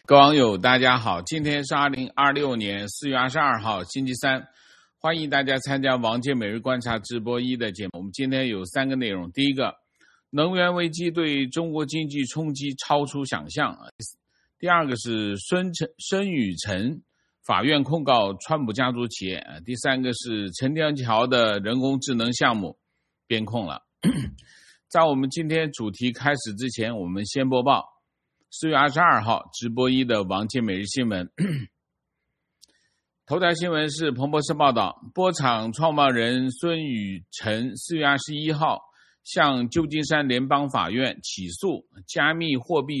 各位网友大家好，今天是2026年4月22号星期三，欢迎大家参加王健每日观察直播1的节目。我们今天有3个内容，第一个，能源危机对中国经济冲击超出想象。第二个是孙宇晨法院控告川普家族企业。第三个是陈天桥的人工智能项目编控了。在我们今天主题开始之前，我们先播报4月22号直播1的王健每日新闻。头条新闻是彭博社报道，波场创办人孙宇晨4月21号向旧金山联邦法院起诉加密货币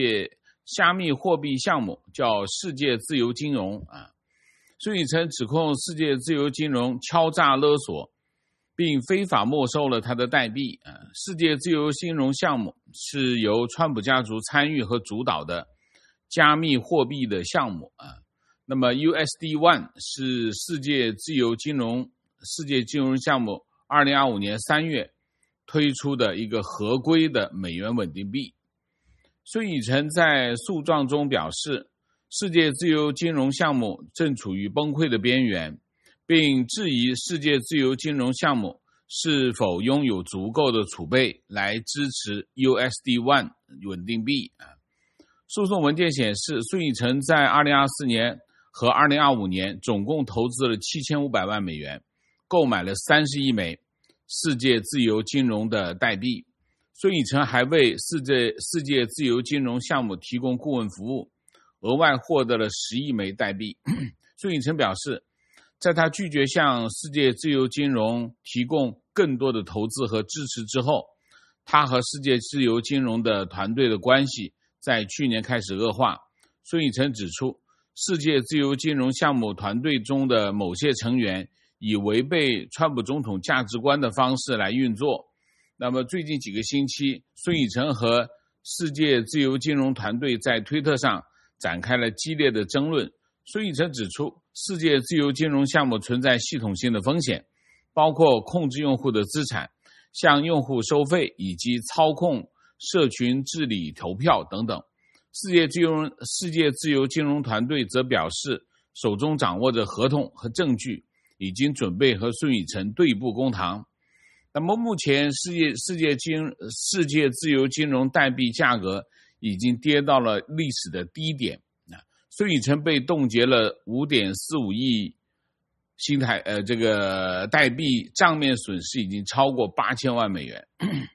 项目，叫世界自由金融。孙宇晨指控世界自由金融敲诈勒索并非法没收了他的代币。世界自由金融项目是由川普家族参与和主导的加密货币的项目。那么 USD1 是世界金融项目2025年3月推出的一个合规的美元稳定币。孙宇晨在诉状中表示，世界自由金融项目正处于崩溃的边缘，并质疑世界自由金融项目是否拥有足够的储备来支持 USD1 稳定币。诉讼文件显示，孙宇晨在2024年和2025年总共投资了7500万美元，购买了30亿枚世界自由金融的代币。孙宇晨还为世界自由金融项目提供顾问服务，额外获得了10亿枚代币。孙宇晨表示，在他拒绝向世界自由金融提供更多的投资和支持之后，他和世界自由金融的团队的关系在去年开始恶化。孙宇晨指出，世界自由金融项目团队中的某些成员以违背川普总统价值观的方式来运作。那么最近几个星期，孙宇晨和世界自由金融团队在推特上展开了激烈的争论。孙宇晨指出，世界自由金融项目存在系统性的风险，包括控制用户的资产、向用户收费以及操控社群治理投票等等。世界自由金融团队则表示，手中掌握着合同和证据，已经准备和孙宇晨对簿公堂。那么目前世界自由金融代币价格已经跌到了历史的低点。孙宇晨被冻结了 5.45 亿这个代币，账面损失已经超过8000万美元。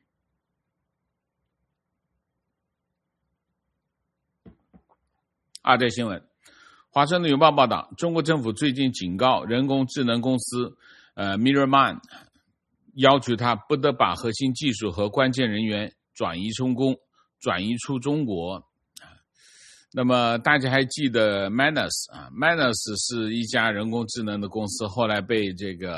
这新闻，华盛顿邮报报道，中国政府最近警告人工智能公司MirrorMind， 要求他不得把核心技术和关键人员转移出中国。那么大家还记得 Manus 是一家人工智能的公司，后来被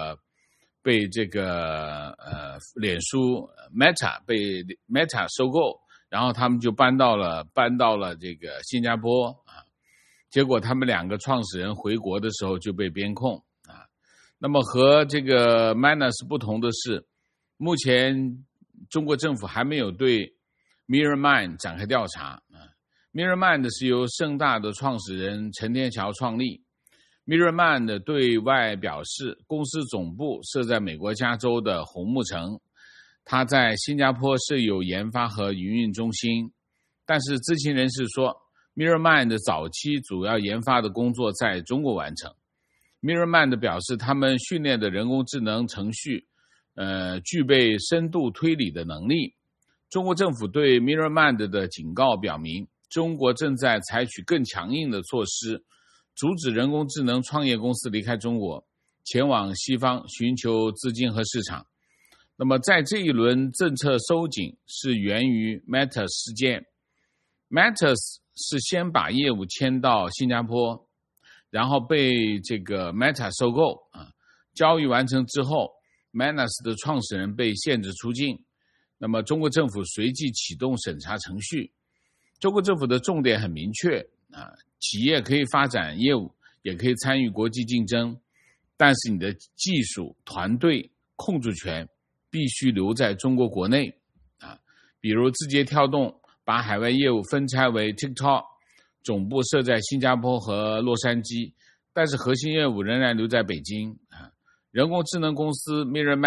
脸书 Meta 收购，然后他们就搬到了这个新加坡。结果他们2个创始人回国的时候就被编控。那么和这个 Manus 不同的是，目前中国政府还没有对 MirrorMind 展开调查。MirrorMind 是由盛大的创始人陈天桥创立。MirrorMind 对外表示，公司总部设在美国加州的红木城，它在新加坡设有研发和营运中心。但是知情人士说， MirrorMind 早期主要研发的工作在中国完成。MirrorMind 表示，他们训练的人工智能程序具备深度推理的能力。中国政府对 MirrorMind 的警告表明，中国正在采取更强硬的措施，阻止人工智能创业公司离开中国，前往西方寻求资金和市场。那么在这一轮政策收紧是源于 Meta 事件。Meta 是先把业务迁到新加坡，然后被这个 Meta 收购。交易完成之后， Manus 的创始人被限制出境。那么中国政府随即启动审查程序。中国政府的重点很明确，企业可以发展业务，也可以参与国际竞争，但是你的技术、团队、控制权必须留在中国国内。比如字节跳动把海外业务分拆为 TikTok， 总部设在新加坡和洛杉矶，但是核心业务仍然留在北京。人工智能公司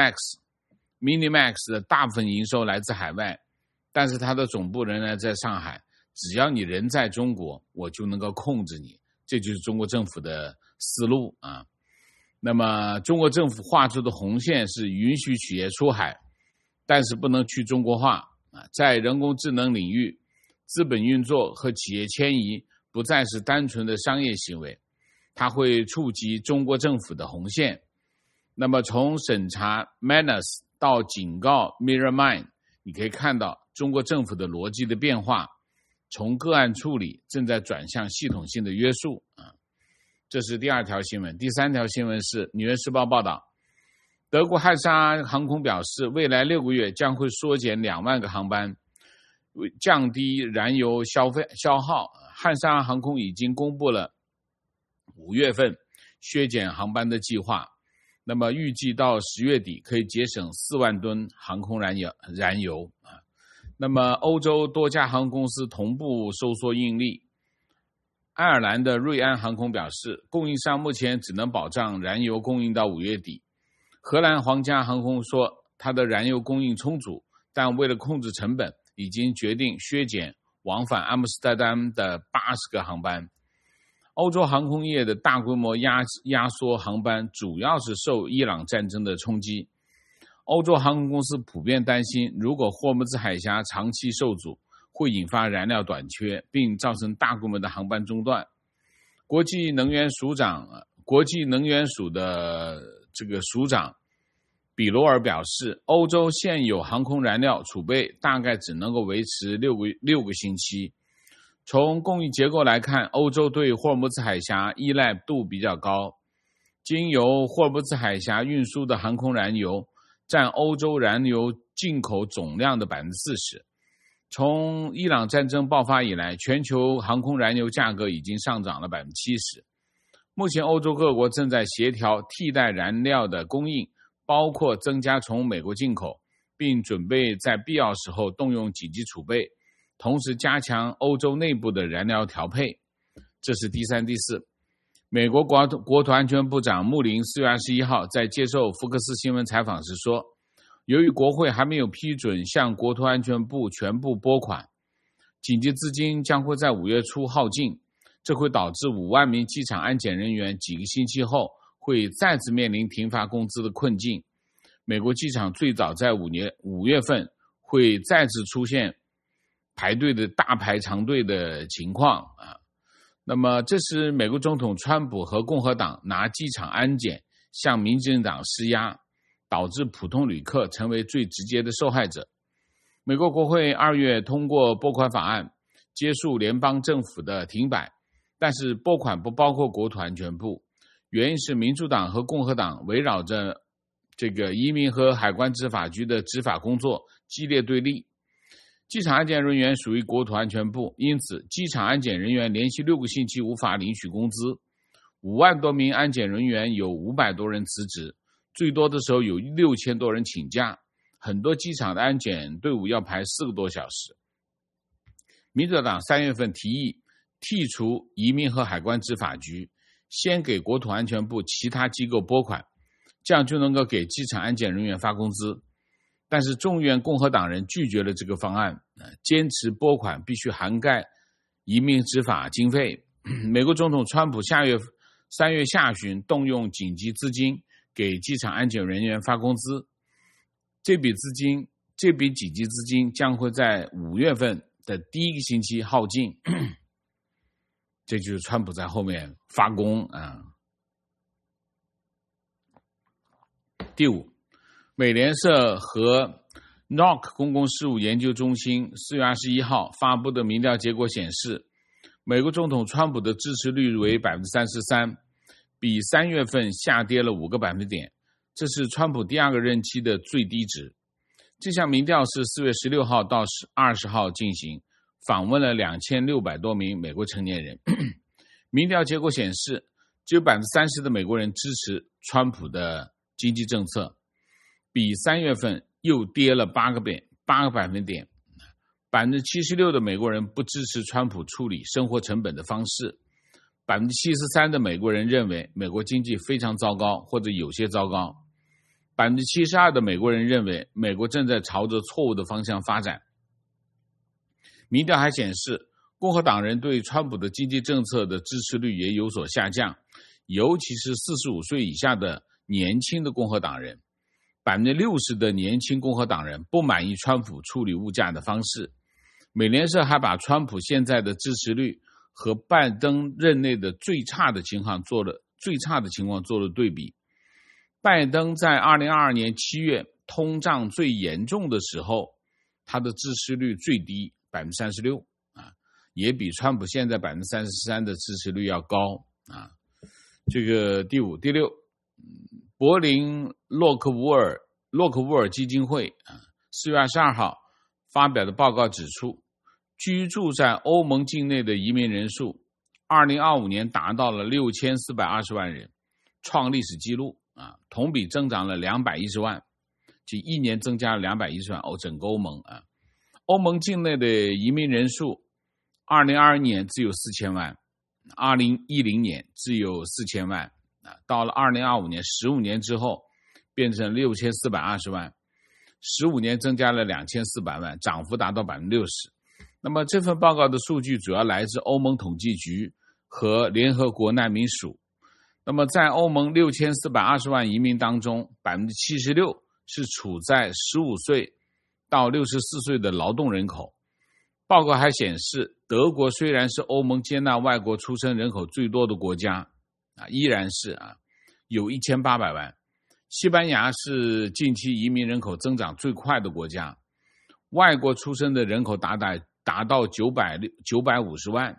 Minimax 的大部分营收来自海外，但是它的总部仍然在上海。只要你人在中国，我就能够控制你，这就是中国政府的思路啊。那么中国政府画出的红线是允许企业出海，但是不能去中国化啊。在人工智能领域，资本运作和企业迁移不再是单纯的商业行为，它会触及中国政府的红线。那么从审查 Manus 到警告 MirrorMind， 你可以看到中国政府的逻辑的变化，从个案处理正在转向系统性的约束啊。这是第二条新闻。第三条新闻是《纽约时报》报道，德国汉莎航空表示，未来6个月将会缩减2万个航班，降低燃油消耗。汉莎航空已经公布了5月份削减航班的计划，那么预计到10月底可以节省4万吨航空燃油。那么欧洲多家航空公司同步收缩运力。爱尔兰的瑞安航空表示，供应商目前只能保障燃油供应到5月底。荷兰皇家航空说，它的燃油供应充足，但为了控制成本，已经决定削减往返阿姆斯特丹的80个航班。欧洲航空业的大规模压缩航班主要是受伊朗战争的冲击。欧洲航空公司普遍担心，如果霍尔木兹海峡长期受阻，会引发燃料短缺，并造成大规模的航班中断。国际能源署的这个署长比罗尔表示，欧洲现有航空燃料储备大概只能够维持6个星期。从供应结构来看，欧洲对霍尔木兹海峡依赖度比较高，经由霍尔木兹海峡运输的航空燃油占欧洲燃油进口总量的 40%。从伊朗战争爆发以来，全球航空燃油价格已经上涨了 70%。目前欧洲各国正在协调替代燃料的供应，包括增加从美国进口，并准备在必要时候动用紧急储备，同时加强欧洲内部的燃料调配。这是第三、第四。美国国土安全部长穆林4月21号在接受福克斯新闻采访时说，由于国会还没有批准向国土安全部全部拨款，紧急资金将会在5月初耗尽，这会导致5万名机场安检人员几个星期后会再次面临停发工资的困境。美国机场最早在5月份会再次出现排队的大排长队的情况啊。那么这是美国总统川普和共和党拿机场安检向民进党施压，导致普通旅客成为最直接的受害者。美国国会2月通过拨款法案，结束联邦政府的停摆，但是拨款不包括国土安全部，原因是民主党和共和党围绕着这个移民和海关执法局的执法工作激烈对立。机场安检人员属于国土安全部，因此机场安检人员连续6个星期无法领取工资。5万多名安检人员有500多人辞职，最多的时候有6000多人请假，很多机场的安检队伍要排4个多小时。民主党3月份提议剔除移民和海关执法局，先给国土安全部其他机构拨款，这样就能够给机场安检人员发工资。但是众院共和党人拒绝了这个方案，坚持拨款必须涵盖移民执法经费。美国总统川普3月下旬动用紧急资金给机场安检人员发工资，这笔紧急资金将会在5月份的第1个星期耗尽。这就是川普在后面发功啊。第五，美联社和 NOC 公共事务研究中心4月21号发布的民调结果显示，美国总统川普的支持率为 33%， 比3月份下跌了5个百分点，这是川普第2个任期的最低值。这项民调是4月16号到20号进行，访问了2600多名美国成年人。民调结果显示，只有 30% 的美国人支持川普的经济政策，比3月份又跌了8个百分点。 76%的美国人不支持川普处理生活成本的方式，73%的美国人认为美国经济非常糟糕或者有些糟糕，72%的美国人认为美国正在朝着错误的方向发展。民调还显示，共和党人对川普的经济政策的支持率也有所下降，尤其是45岁以下的年轻的共和党人。60%的年轻共和党人不满意川普处理物价的方式。美联社还把川普现在的支持率和拜登任内的最差的情况做了对比。拜登在2022年7月通胀最严重的时候，他的支持率最低 36%， 也比川普现在 33% 的支持率要高。这个第六，柏林洛克沃尔基金会4月22号发表的报告指出，居住在欧盟境内的移民人数2025年达到了6420万人，创历史纪录同比增长了210万，即一年增加了210万整个欧盟欧盟境内的移民人数2022年只有4000万，2010年只有4000万到了2025年15年之后变成6420万，15年增加了2400万，涨幅达到 60%。 那么这份报告的数据主要来自欧盟统计局和联合国难民署。那么在欧盟6420万移民当中 76% 是处在15岁到64岁的劳动人口。报告还显示，德国虽然是欧盟接纳外国出生人口最多的国家依然是有1800万。西班牙是近期移民人口增长最快的国家，外国出生的人口达到950万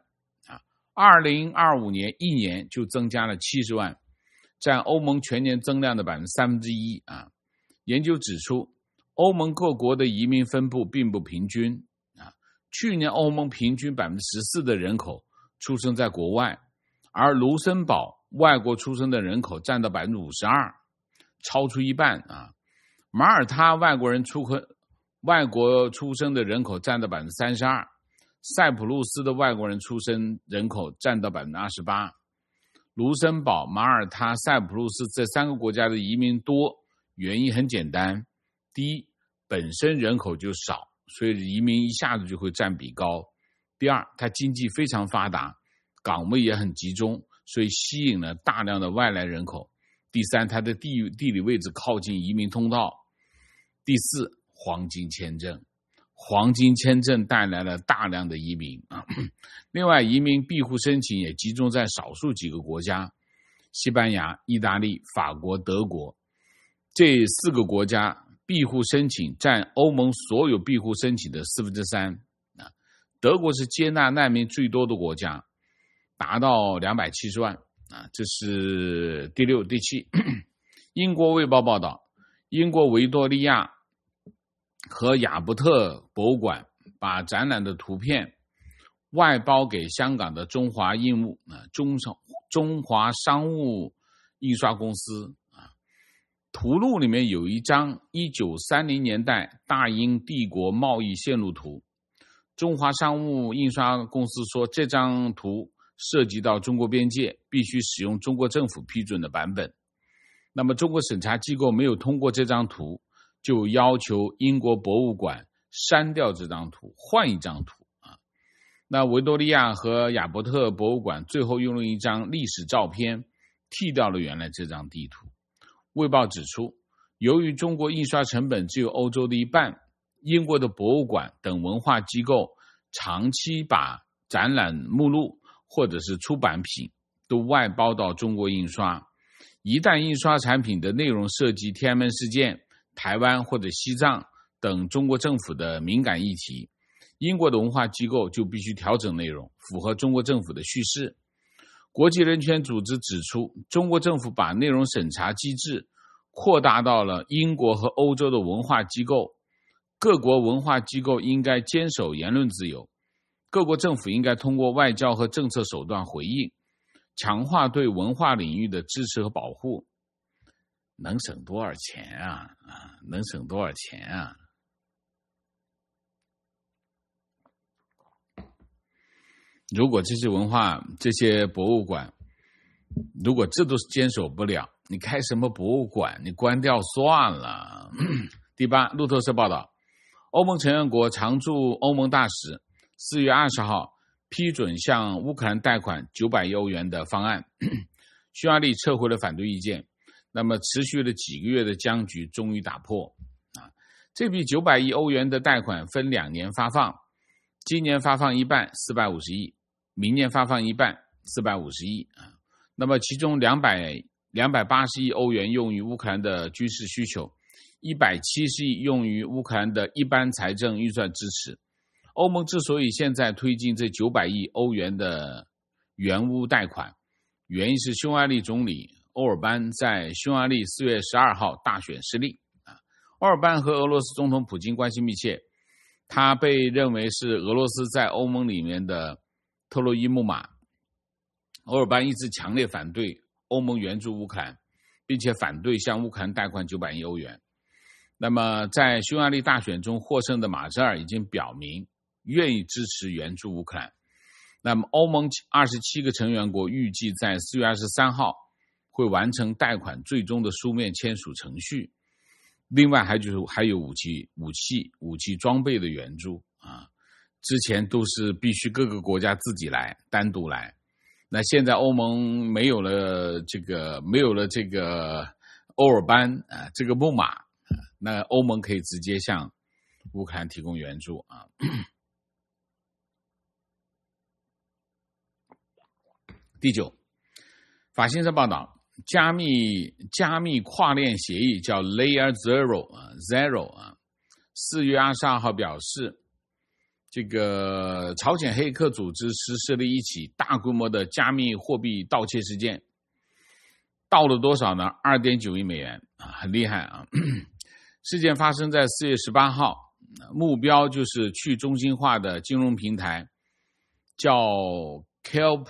2025年一年就增加了70万，占欧盟全年增量的1%研究指出，欧盟各国的移民分布并不平均去年欧盟平均 14% 的人口出生在国外，而卢森堡外国出生的人口占到 52%， 超出一半马耳他外国出生的人口占到 32%， 塞浦路斯的外国人出生人口占到 28%。 卢森堡、马耳他、塞浦路斯这3个国家的移民多，原因很简单，第一，本身人口就少，所以移民一下子就会占比高。第二，它经济非常发达，岗位也很集中，所以吸引了大量的外来人口。第三，它的地理位置靠近移民通道。第四，黄金签证。黄金签证带来了大量的移民另外，移民庇护申请也集中在少数几个国家，西班牙、意大利、法国、德国。这4个国家庇护申请占欧盟所有庇护申请的3%。德国是接纳难民最多的国家，达到270万这是第六。第七，英国卫报报道，英国维多利亚和亚伯特博物馆把展览的图片外包给香港的中华商务印刷公司图录里面有一张1930年代大英帝国贸易线路图。中华商务印刷公司说，这张图涉及到中国边界，必须使用中国政府批准的版本。那么中国审查机构没有通过这张图，就要求英国博物馆删掉这张图，换一张图那维多利亚和亚伯特博物馆最后用了一张历史照片替掉了原来这张地图。卫报指出，由于中国印刷成本只有欧洲的一半，英国的博物馆等文化机构长期把展览目录或者是出版品都外包到中国印刷。一旦印刷产品的内容涉及天安门事件、台湾或者西藏等中国政府的敏感议题，英国的文化机构就必须调整内容，符合中国政府的叙事。国际人权组织指出，中国政府把内容审查机制扩大到了英国和欧洲的文化机构，各国文化机构应该坚守言论自由，各国政府应该通过外交和政策手段回应，强化对文化领域的支持和保护。能省多少钱啊？能省多少钱啊？ 如果这些文化、这些博物馆，如果这都是坚守不了，你开什么博物馆？你关掉算了。第八，路透社报道，欧盟成员国常驻欧盟大使4月20号批准向乌克兰贷款900亿欧元的方案，匈牙利撤回了反对意见。那么持续了几个月的僵局终于打破。这笔900亿欧元的贷款分2年发放，今年发放一半450亿，明年发放一半450亿。那么其中280亿欧元用于乌克兰的军事需求，170亿用于乌克兰的一般财政预算支持。欧盟之所以现在推进这900亿欧元的援乌贷款，原因是匈牙利总理欧尔班在匈牙利4月12号大选失利。欧尔班和俄罗斯总统普京关系密切，他被认为是俄罗斯在欧盟里面的特洛伊木马。欧尔班一直强烈反对欧盟援助乌克兰，并且反对向乌克兰贷款900亿欧元。那么在匈牙利大选中获胜的马泽尔已经表明愿意支持援助乌克兰。那么欧盟27个成员国预计在4月23号会完成贷款最终的书面签署程序。另外还有武器装备的援助之前都是必须各个国家自己来，单独来。那现在欧盟没有了这个欧尔班这个木马，那欧盟可以直接向乌克兰提供援助第9，法新社报道，加密跨链协议叫 Layer Zero 4月22号表示，这个朝鲜黑客组织实施了一起大规模的加密货币盗窃事件，盗了多少呢？ 2.9 亿美元很厉害啊！事件发生在4月18号，目标就是去中心化的金融平台，叫 Kelp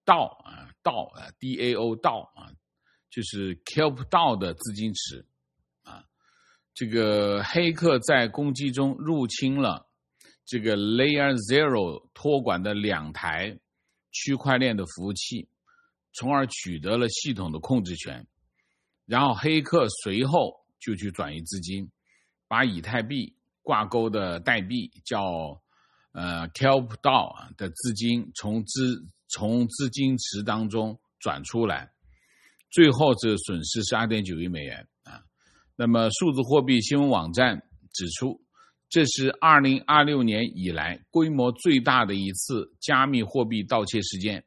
DAO 就是 Kelp DAO 的资金池这个黑客在攻击中入侵了这个 Layer Zero 托管的2台区块链的服务器，从而取得了系统的控制权。然后黑客随后就去转移资金，把以太币挂钩的代币叫Kelp DAO 的资金从资金池当中转出来，最后这损失是 2.9 亿美元那么数字货币新闻网站指出，这是2026年以来规模最大的一次加密货币盗窃事件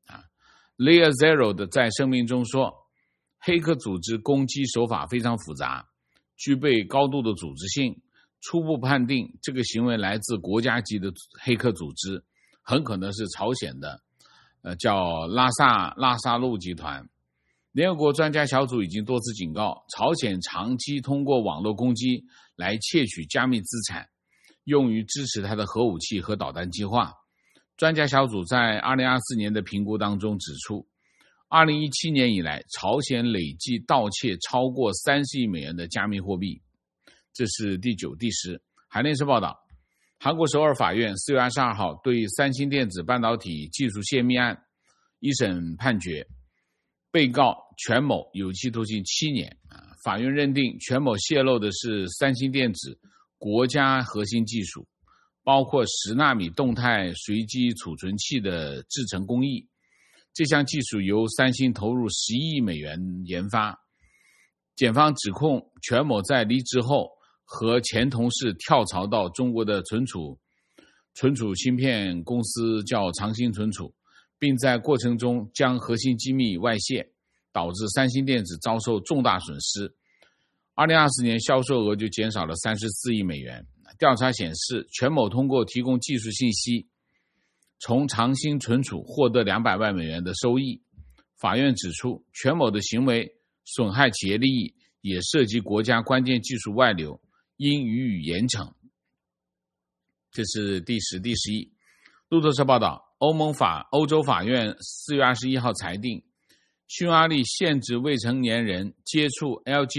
Layer Zero 的在声明中说，黑客组织攻击手法非常复杂，具备高度的组织性，初步判定这个行为来自国家级的黑客组织，很可能是朝鲜的叫拉萨路集团。联合国专家小组已经多次警告，朝鲜长期通过网络攻击来窃取加密资产，用于支持它的核武器和导弹计划。专家小组在2024年的评估当中指出，2017年以来，朝鲜累计盗窃超过30亿美元的加密货币。这是第9、第10。韩联社报道，韩国首尔法院4月22号对三星电子半导体技术泄密案一审判决，被告全某有期徒刑7年。法院认定全某泄露的是三星电子国家核心技术，包括10纳米动态随机储存器的制程工艺。这项技术由三星投入11亿美元研发。检方指控全某在离职后和前同事跳槽到中国的存储芯片公司叫长兴存储，并在过程中将核心机密外泄，导致三星电子遭受重大损失。2024年销售额就减少了34亿美元。调查显示，全某通过提供技术信息，从长兴存储获得200万美元的收益。法院指出，全某的行为损害企业利益，也涉及国家关键技术外流，应予以严惩。这是第10、第11。路透社报道，欧洲法院4月21号裁定，匈牙利限制未成年人接触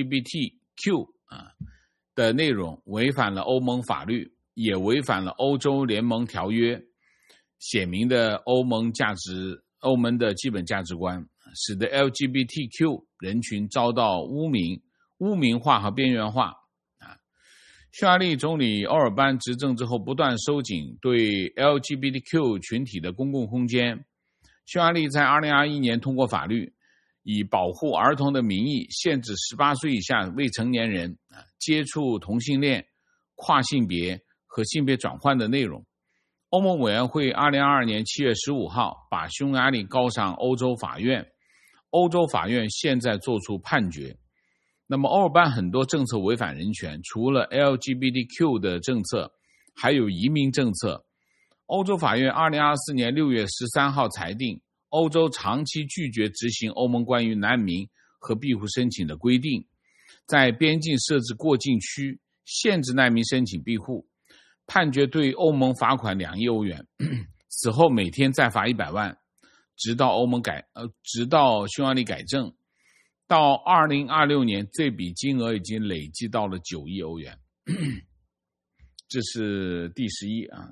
LGBTQ 的内容违反了欧盟法律，也违反了欧洲联盟条约。 显明的欧盟的基本价值观，使得 LGBTQ 人群遭到污名化和边缘化。匈牙利总理欧尔班执政之后不断收紧对 LGBTQ 群体的公共空间。匈牙利在2021年通过法律，以保护儿童的名义限制18岁以下未成年人接触同性恋、跨性别和性别转换的内容。欧盟委员会2022年7月15号把匈牙利告上欧洲法院，欧洲法院现在作出判决。那么欧尔班很多政策违反人权，除了 LGBTQ 的政策，还有移民政策。欧洲法院2024年6月13号裁定，欧洲长期拒绝执行欧盟关于难民和庇护申请的规定，在边境设置过境区，限制难民申请庇护。判决对欧盟罚款2亿欧元，此后每天再罚100万，直到匈牙利改正。到2026年，这笔金额已经累计到了9亿欧元。这是第11啊。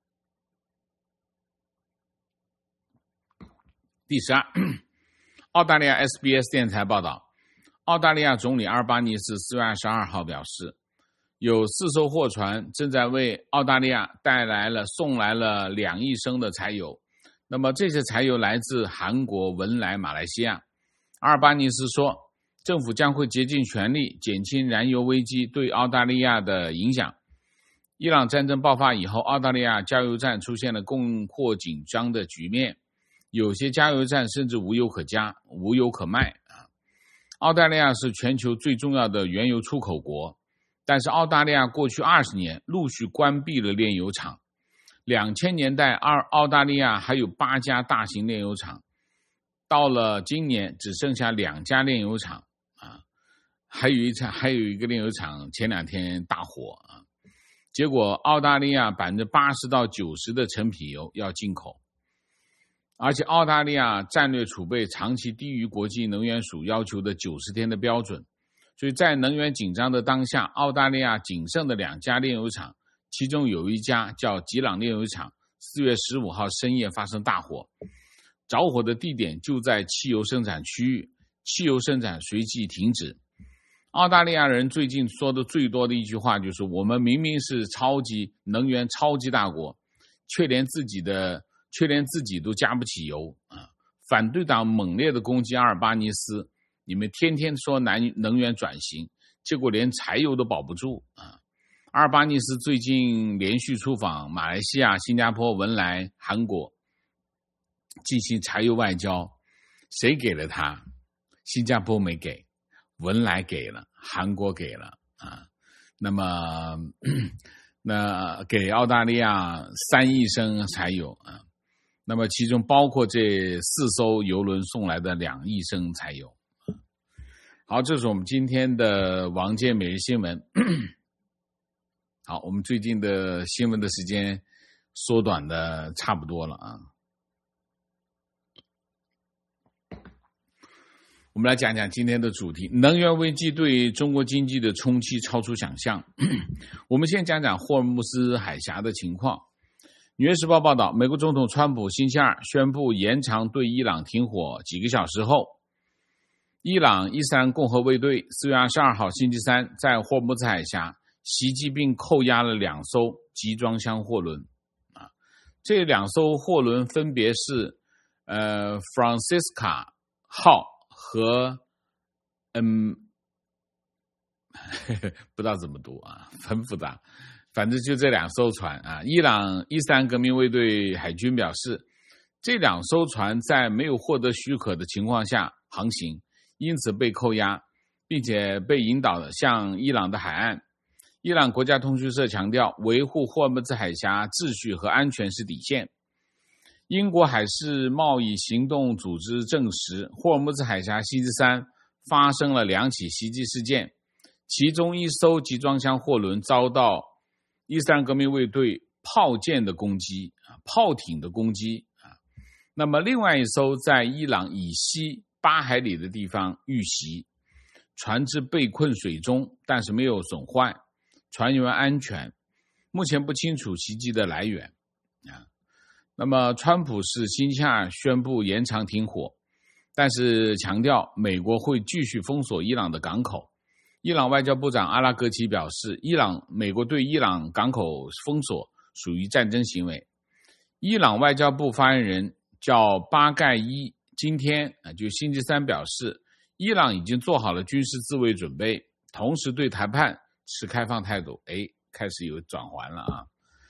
第12，澳大利亚 SBS 电台报道，澳大利亚总理阿尔巴尼斯4月22号表示，有4艘货船正在为澳大利亚送来了2亿升的柴油。那么这些柴油来自韩国、文莱、马来西亚。阿尔巴尼斯说，政府将会竭尽全力减轻燃油危机对澳大利亚的影响。伊朗战争爆发以后，澳大利亚加油站出现了供货紧张的局面，有些加油站甚至无油可加、无油可卖。澳大利亚是全球最重要的原油出口国，但是澳大利亚过去20年陆续关闭了炼油厂。2000年代，澳大利亚还有8家大型炼油厂，到了今年只剩下2家炼油厂还有一个炼油厂前2天大火结果澳大利亚80%到90%的成品油要进口，而且澳大利亚战略储备长期低于国际能源署要求的90天的标准，所以在能源紧张的当下，澳大利亚仅剩的2家炼油厂，其中有一家叫吉朗炼油厂，4月15号深夜发生大火，着火的地点就在汽油生产区域，汽油生产随即停止。澳大利亚人最近说的最多的一句话就是，我们明明是能源超级大国，却连自己都加不起油反对党猛烈的攻击阿尔巴尼斯，你们天天说能源转型，结果连柴油都保不住阿尔巴尼斯最近连续出访马来西亚、新加坡、文莱、韩国，进行柴油外交。谁给了他？新加坡没给，文莱给了，韩国给了那么给澳大利亚3亿升柴油那么其中包括这4艘油轮送来的2亿升柴油。好，这是我们今天的王健每日新闻。好，我们最近的新闻的时间缩短的差不多了我们来讲讲今天的主题，能源危机对中国经济的冲击超出想象。我们先讲讲霍尔木兹海峡的情况。纽约时报报道，美国总统川普星期二宣布延长对伊朗停火几个小时后，伊朗伊斯兰共和卫队4月22号星期三在霍尔木兹海峡袭击并扣押了2艘集装箱货轮这2艘货轮分别是Francisca 号和不知道怎么读很复杂，反正就这2艘船伊朗伊斯兰革命卫队海军表示，这2艘船在没有获得许可的情况下航行，因此被扣押，并且被引导向伊朗的海岸。伊朗国家通讯社强调，维护霍尔木兹海峡秩序和安全是底线。英国海事贸易行动组织证实，霍尔木兹海峡星期三发生了2起袭击事件，其中1艘集装箱货轮遭到伊斯兰革命卫队炮舰的攻击炮艇的攻击那么另外1艘在伊朗以西8海里的地方遇袭，船只被困水中，但是没有损坏，船员安全，目前不清楚袭击的来源那么川普是星期二宣布延长停火，但是强调美国会继续封锁伊朗的港口。伊朗外交部长阿拉格齐表示，美国对伊朗港口封锁属于战争行为。伊朗外交部发言人叫巴盖伊今天就星期三表示，伊朗已经做好了军事自卫准备，同时对谈判持开放态度。开始有转圜了啊！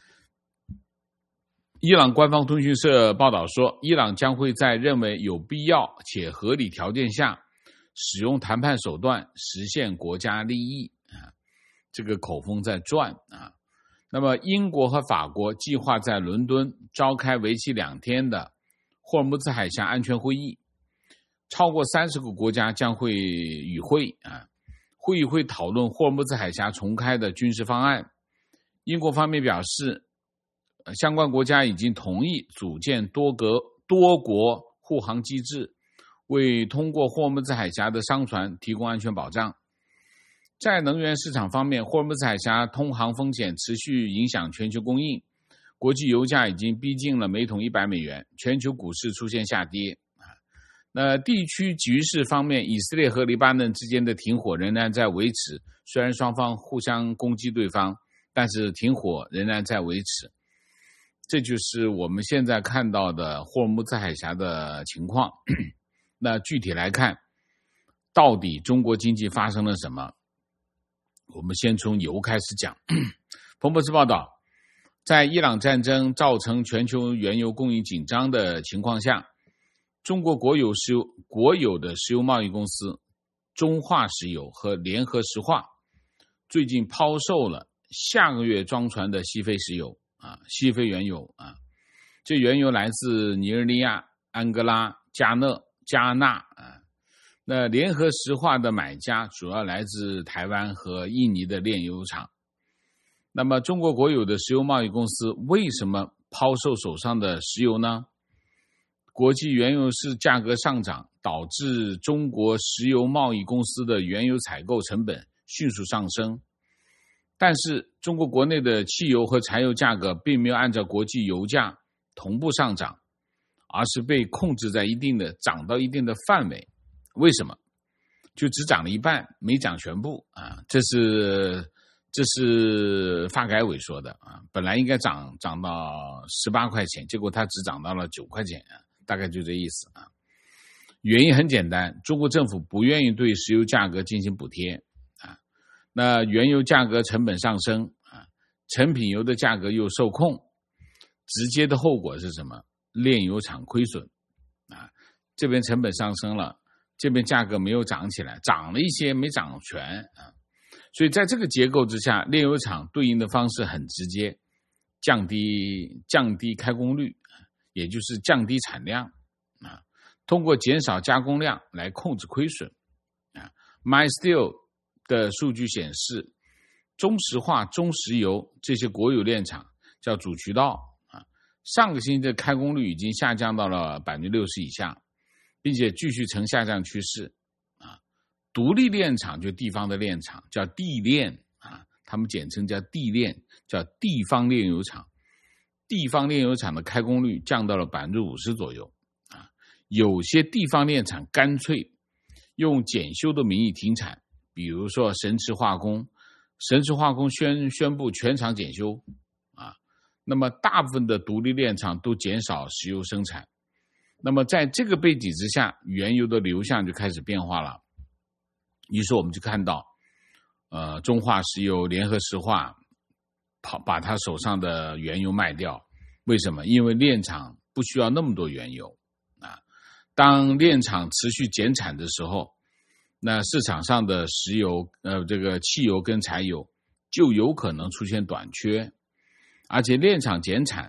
伊朗官方通讯社报道说，伊朗将会在认为有必要且合理条件下使用谈判手段实现国家利益啊，这个口风在转啊。那么英国和法国计划在伦敦召开为期2天的霍尔木兹海峡安全会议，超过30个国家将会与会啊。会议会讨论霍尔木兹海峡重开的军事方案。英国方面表示，相关国家已经同意组建多国护航机制，为通过霍尔木兹海峡的商船提供安全保障。在能源市场方面，霍尔木兹海峡通航风险持续影响全球供应，国际油价已经逼近了每桶100美元，全球股市出现下跌。那地区局势方面，以色列和黎巴嫩之间的停火仍然在维持，虽然双方互相攻击对方，但是停火仍然在维持。这就是我们现在看到的霍尔木兹海峡的情况。那具体来看，到底中国经济发生了什么？我们先从油开始讲。彭博社报道，在伊朗战争造成全球原油供应紧张的情况下，中国国有的石油贸易公司中化石油和联合石化最近抛售了下个月装船的西非石油西非原油啊。这原油来自尼日利亚、安哥拉、加纳啊。那联合石化的买家主要来自台湾和印尼的炼油厂。那么中国国有的石油贸易公司为什么抛售手上的石油呢？国际原油市价格上涨，导致中国石油贸易公司的原油采购成本迅速上升。但是中国国内的汽油和柴油价格并没有按照国际油价同步上涨，而是被控制在涨到一定的范围。为什么？就只涨了一半，没涨全部啊！这是发改委说的啊，本来应该涨到18块钱，结果它只涨到了9块钱啊，大概就这意思啊。原因很简单，中国政府不愿意对石油价格进行补贴啊。那原油价格成本上升啊，成品油的价格又受控，直接的后果是什么？炼油厂亏损啊，这边成本上升了，这边价格没有涨起来，涨了一些没涨全啊。所以在这个结构之下，炼油厂对应的方式很直接，降低开工率，也就是降低产量啊，通过减少加工量来控制亏损啊。MySteel 的数据显示，中石化、中石油这些国有炼厂叫主渠道啊，上个星期的开工率已经下降到了60%以下，并且继续呈下降趋势啊。独立炼厂就地方的炼厂叫地炼啊，他们简称叫地炼，叫地方炼油厂。地方炼油厂的开工率降到了50%左右啊。有些地方炼厂干脆用检修的名义停产，比如说神池化工宣布全厂检修啊。那么大部分的独立炼厂都减少石油生产。那么在这个背景之下，原油的流向就开始变化了。于是我们就看到中化石油、联合石化把他手上的原油卖掉。为什么？因为炼厂不需要那么多原油啊。当炼厂持续减产的时候，那市场上的石油这个汽油跟柴油就有可能出现短缺。而且炼厂减产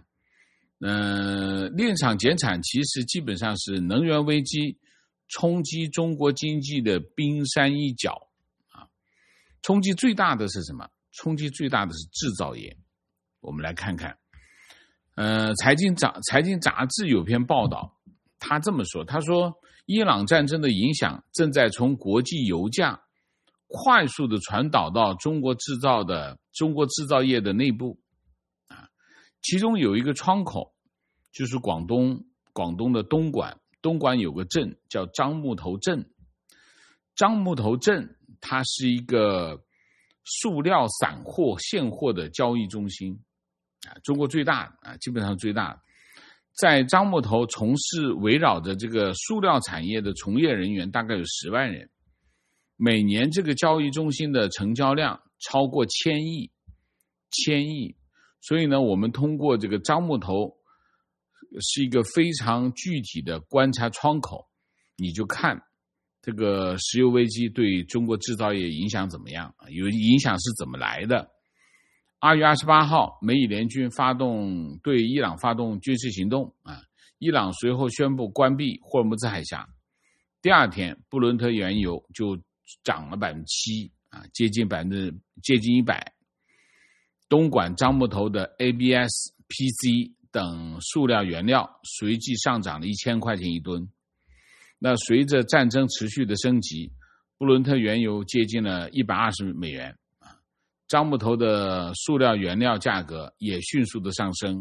其实基本上是能源危机冲击中国经济的冰山一角啊。冲击最大的是什么？冲击最大的是制造业。我们来看看财经杂志有篇报道，他这么说，他说伊朗战争的影响正在从国际油价快速的传导到中国制造业的内部啊。其中有一个窗口就是广东的东莞有个镇叫樟木头镇。樟木头镇它是一个塑料散货现货的交易中心中国最大基本上最大。在樟木头从事围绕着这个塑料产业的从业人员大概有10万人，每年这个交易中心的成交量超过千亿。所以呢，我们通过这个樟木头是一个非常具体的观察窗口，你就看这个石油危机对中国制造业影响怎么样，有影响是怎么来的。2月28号，美以联军对伊朗发动军事行动伊朗随后宣布关闭霍尔木兹海峡。第二天，布伦特原油就涨了 7%接近100%。东莞樟木头的 ABS、PC 等塑料原料随即上涨了1000块钱一吨。那随着战争持续的升级，布伦特原油接近了$120。樟木头的塑料原料价格也迅速的上升，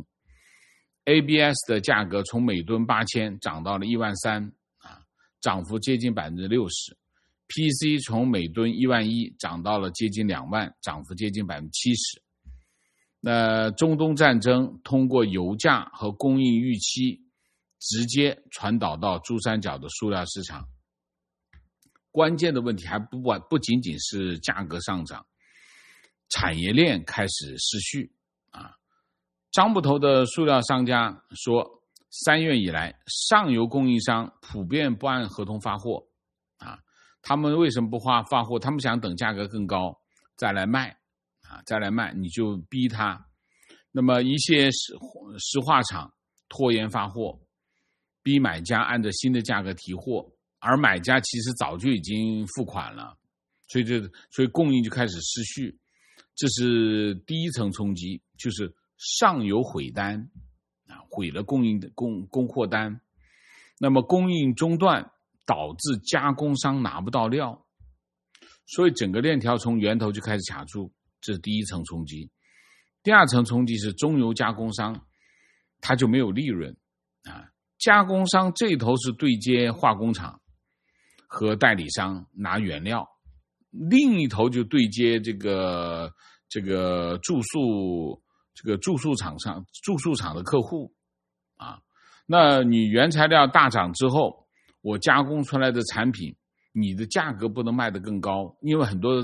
ABS 的价格从每吨8000涨到了13000涨幅接近 60%。 PC 从每吨11000涨到了接近2万，涨幅接近 70%。 那中东战争通过油价和供应预期直接传导到珠三角的塑料市场。关键的问题还不仅仅是价格上涨，产业链开始失序樟木头的塑料商家说，3月以来，上游供应商普遍不按合同发货他们为什么不发货？他们想等价格更高再来卖你就逼他。那么一些石化厂拖延发货，逼买家按照新的价格提货，而买家其实早就已经付款了，所以供应就开始失序。这是第一层冲击，就是上游毁单毁了供应的供货单。那么供应中断导致加工商拿不到料，所以整个链条从源头就开始卡住，这是第一层冲击。第二层冲击是中游加工商，他就没有利润加工商这头是对接化工厂和代理商拿原料，另一头就对接这个住宿厂的客户那你原材料大涨之后，我加工出来的产品，你的价格不能卖得更高，因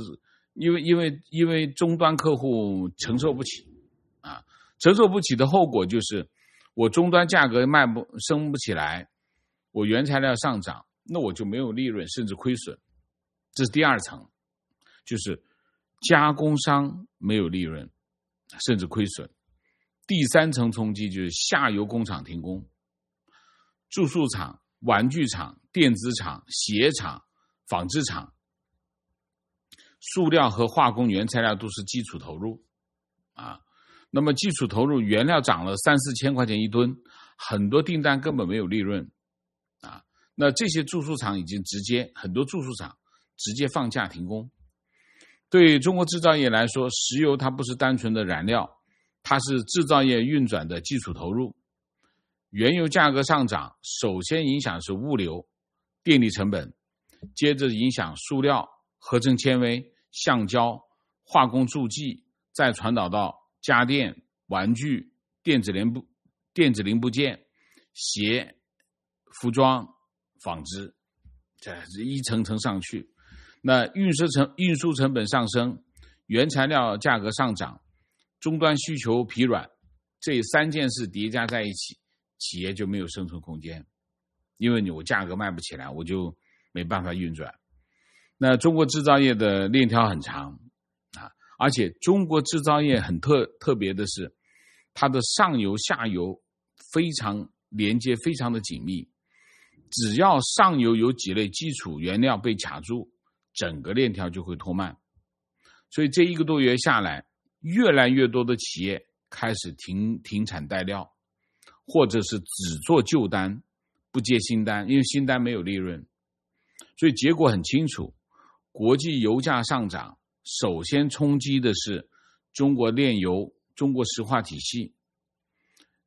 为终端客户承受不起承受不起的后果就是我终端价格升不起来，我原材料上涨，那我就没有利润，甚至亏损。这是第二层，就是加工商没有利润，甚至亏损。第三层冲击就是下游工厂停工，住宿厂、玩具厂、电子厂、鞋厂、纺织厂，塑料和化工原材料都是基础投入那么基础投入原料涨了3-4千块钱一吨，很多订单根本没有利润那这些住宿厂很多住宿厂直接放假停工。对中国制造业来说，石油它不是单纯的燃料，它是制造业运转的基础投入。原油价格上涨，首先影响是物流、电力成本，接着影响塑料、合成纤维、橡胶、化工助剂，再传导到家电、玩具、电子零部件、鞋、服装、纺织，这一层层上去。那运输成本上升，原材料价格上涨，终端需求疲软，这3件事叠加在一起，企业就没有生存空间，因为我价格卖不起来，我就没办法运转。那中国制造业的链条很长而且中国制造业很特别的是，它的上游下游非常连接，非常的紧密。只要上游有几类基础原料被卡住，整个链条就会拖慢。所以这1个多月下来，越来越多的企业开始停产待料，或者是只做旧单，不接新单，因为新单没有利润。所以结果很清楚，国际油价上涨，首先冲击的是中国炼油、中国石化体系，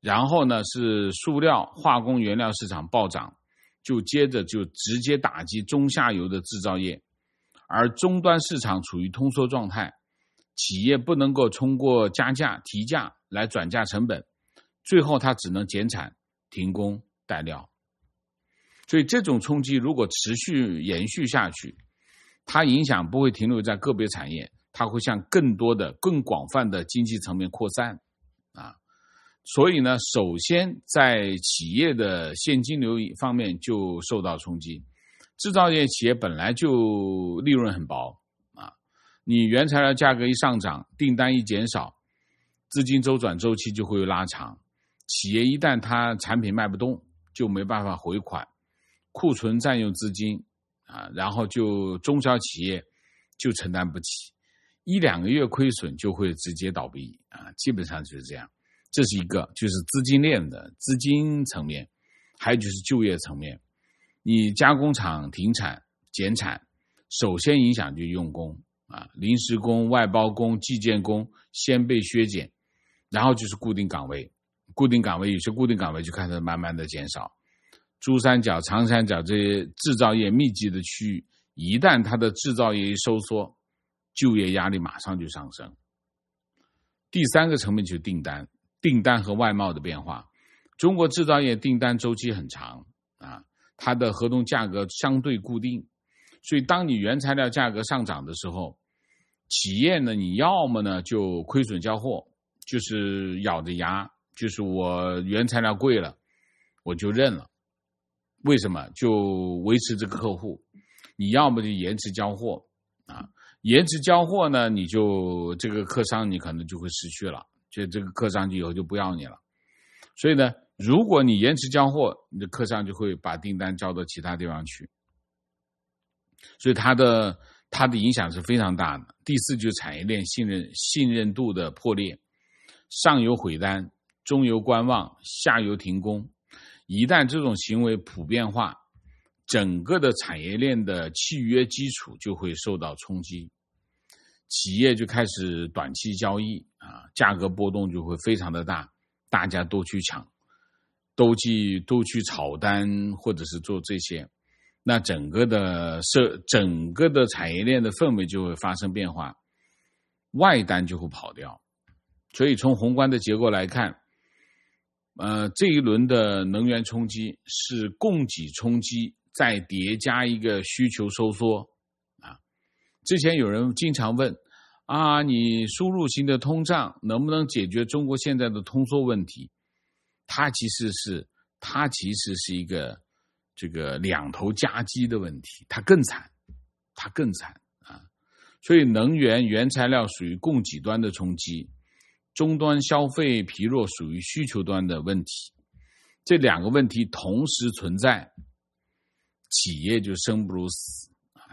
然后呢是塑料、化工原料市场暴涨，接着直接打击中下游的制造业，而终端市场处于通缩状态，企业不能够通过加价、提价来转嫁成本，最后它只能减产、停工、带料。所以这种冲击如果持续延续下去，它影响不会停留在个别产业，它会向更多的、更广泛的经济层面扩散啊。所以呢，首先在企业的现金流方面就受到冲击。制造业企业本来就利润很薄啊，你原材料价格一上涨，订单一减少，资金周转周期就会拉长。企业一旦它产品卖不动，就没办法回款，库存占用资金啊，然后就中小企业就承担不起，1-2个月亏损就会直接倒闭啊，基本上就是这样。这是一个就是资金链的资金层面，还有就是就业层面。你加工厂停产减产，首先影响就用工啊，临时工、外包工、计件工先被削减，然后就是固定岗位，有些固定岗位就开始慢慢的减少。珠三角、长三角这些制造业密集的区域，一旦它的制造业一收缩，就业压力马上就上升。第三个层面就是订单和外贸的变化。中国制造业订单周期很长啊，它的合同价格相对固定，所以当你原材料价格上涨的时候，企业呢，你要么呢就亏损交货，就是咬着牙，就是我原材料贵了，我就认了。为什么？就维持这个客户。你要么就延迟交货啊，延迟交货呢，你就这个客商你可能就会失去了，就这个客商以后就不要你了。所以呢，如果你延迟交货，你的客商就会把订单交到其他地方去，所以它的影响是非常大的。第四就是产业链信任度的破裂，上游毁单，中游观望，下游停工。一旦这种行为普遍化，整个的产业链的契约基础就会受到冲击，企业就开始短期交易啊，价格波动就会非常的大，大家都去抢，都去炒单或者是做这些，那整个的产业链的氛围就会发生变化，外单就会跑掉。所以从宏观的结构来看，这一轮的能源冲击是供给冲击再叠加一个需求收缩啊。之前有人经常问啊，你输入型的通胀能不能解决中国现在的通缩问题？它其实是一个这个两头夹击的问题，它更惨啊。所以能源原材料属于供给端的冲击，终端消费疲弱属于需求端的问题，这两个问题同时存在，企业就生不如死，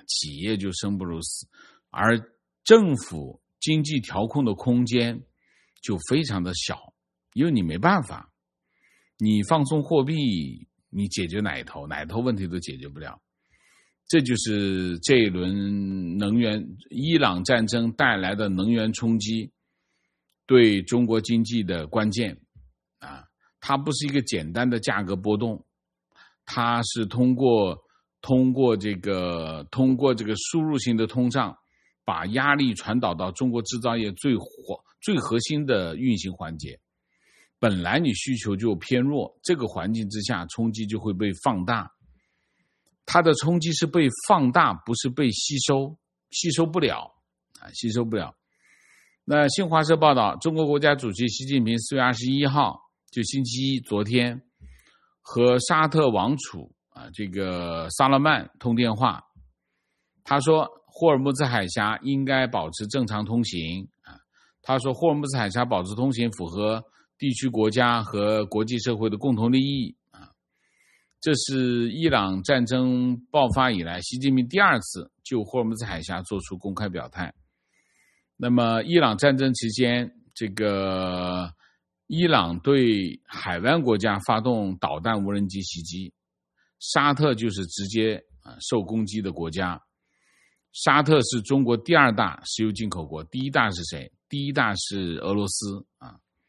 而政府经济调控的空间就非常的小，因为你没办法，你放松货币，你解决哪一头问题都解决不了。这就是这一轮伊朗战争带来的能源冲击对中国经济的关键啊，它不是一个简单的价格波动，它是通过这个输入性的通胀，把压力传导到中国制造业最核心的运行环节。本来你需求就偏弱，这个环境之下冲击就会被放大。它的冲击是被放大，不是被吸收不了。那新华社报道，中国国家主席习近平4月21号，就星期一昨天，和沙特王储这个萨勒曼通电话。他说霍尔木兹海峡应该保持正常通行他说霍尔木兹海峡保持通行符合地区国家和国际社会的共同利益这是伊朗战争爆发以来习近平第二次就霍尔木兹海峡做出公开表态。那么伊朗战争期间，这个伊朗对海湾国家发动导弹无人机袭击，沙特就是直接受攻击的国家。沙特是中国第二大石油进口国，第一大是谁？第一大是俄罗斯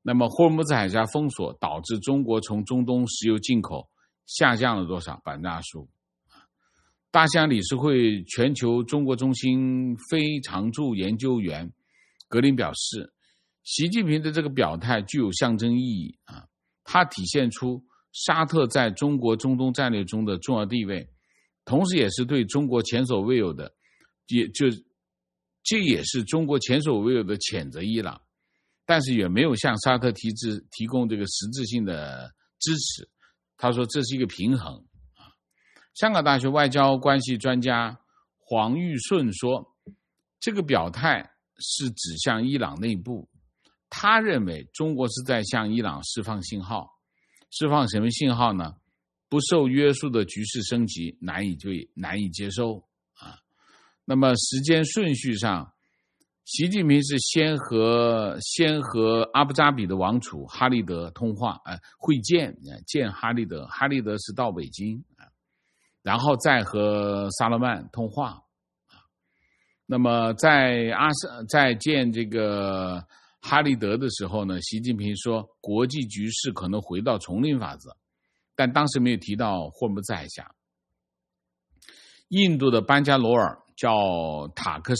那么霍尔木兹海峡封锁导致中国从中东石油进口下降了多少？25%。大西洋理事会全球中国中心非常驻研究员格林表示，习近平的这个表态具有象征意义啊，它体现出沙特在中国中东战略中的重要地位，同时也是对中国前所未有的，这也是中国前所未有的谴责伊朗，但是也没有向沙特提供这个实质性的支持。他说这是一个平衡啊。香港大学外交关系专家黄玉顺说，这个表态是指向伊朗内部，他认为中国是在向伊朗释放信号，释放什么信号呢？不受约束的局势升级难以接受啊。那么时间顺序上，习近平是先和阿布扎比的王储哈利德通话，会见哈利德，哈利德是到北京，然后再和萨勒曼通话。那么在见这个哈利德的时候呢，习近平说国际局势可能回到丛林法则，但当时没有提到霍尔木兹海峡。印度的班加罗尔叫塔克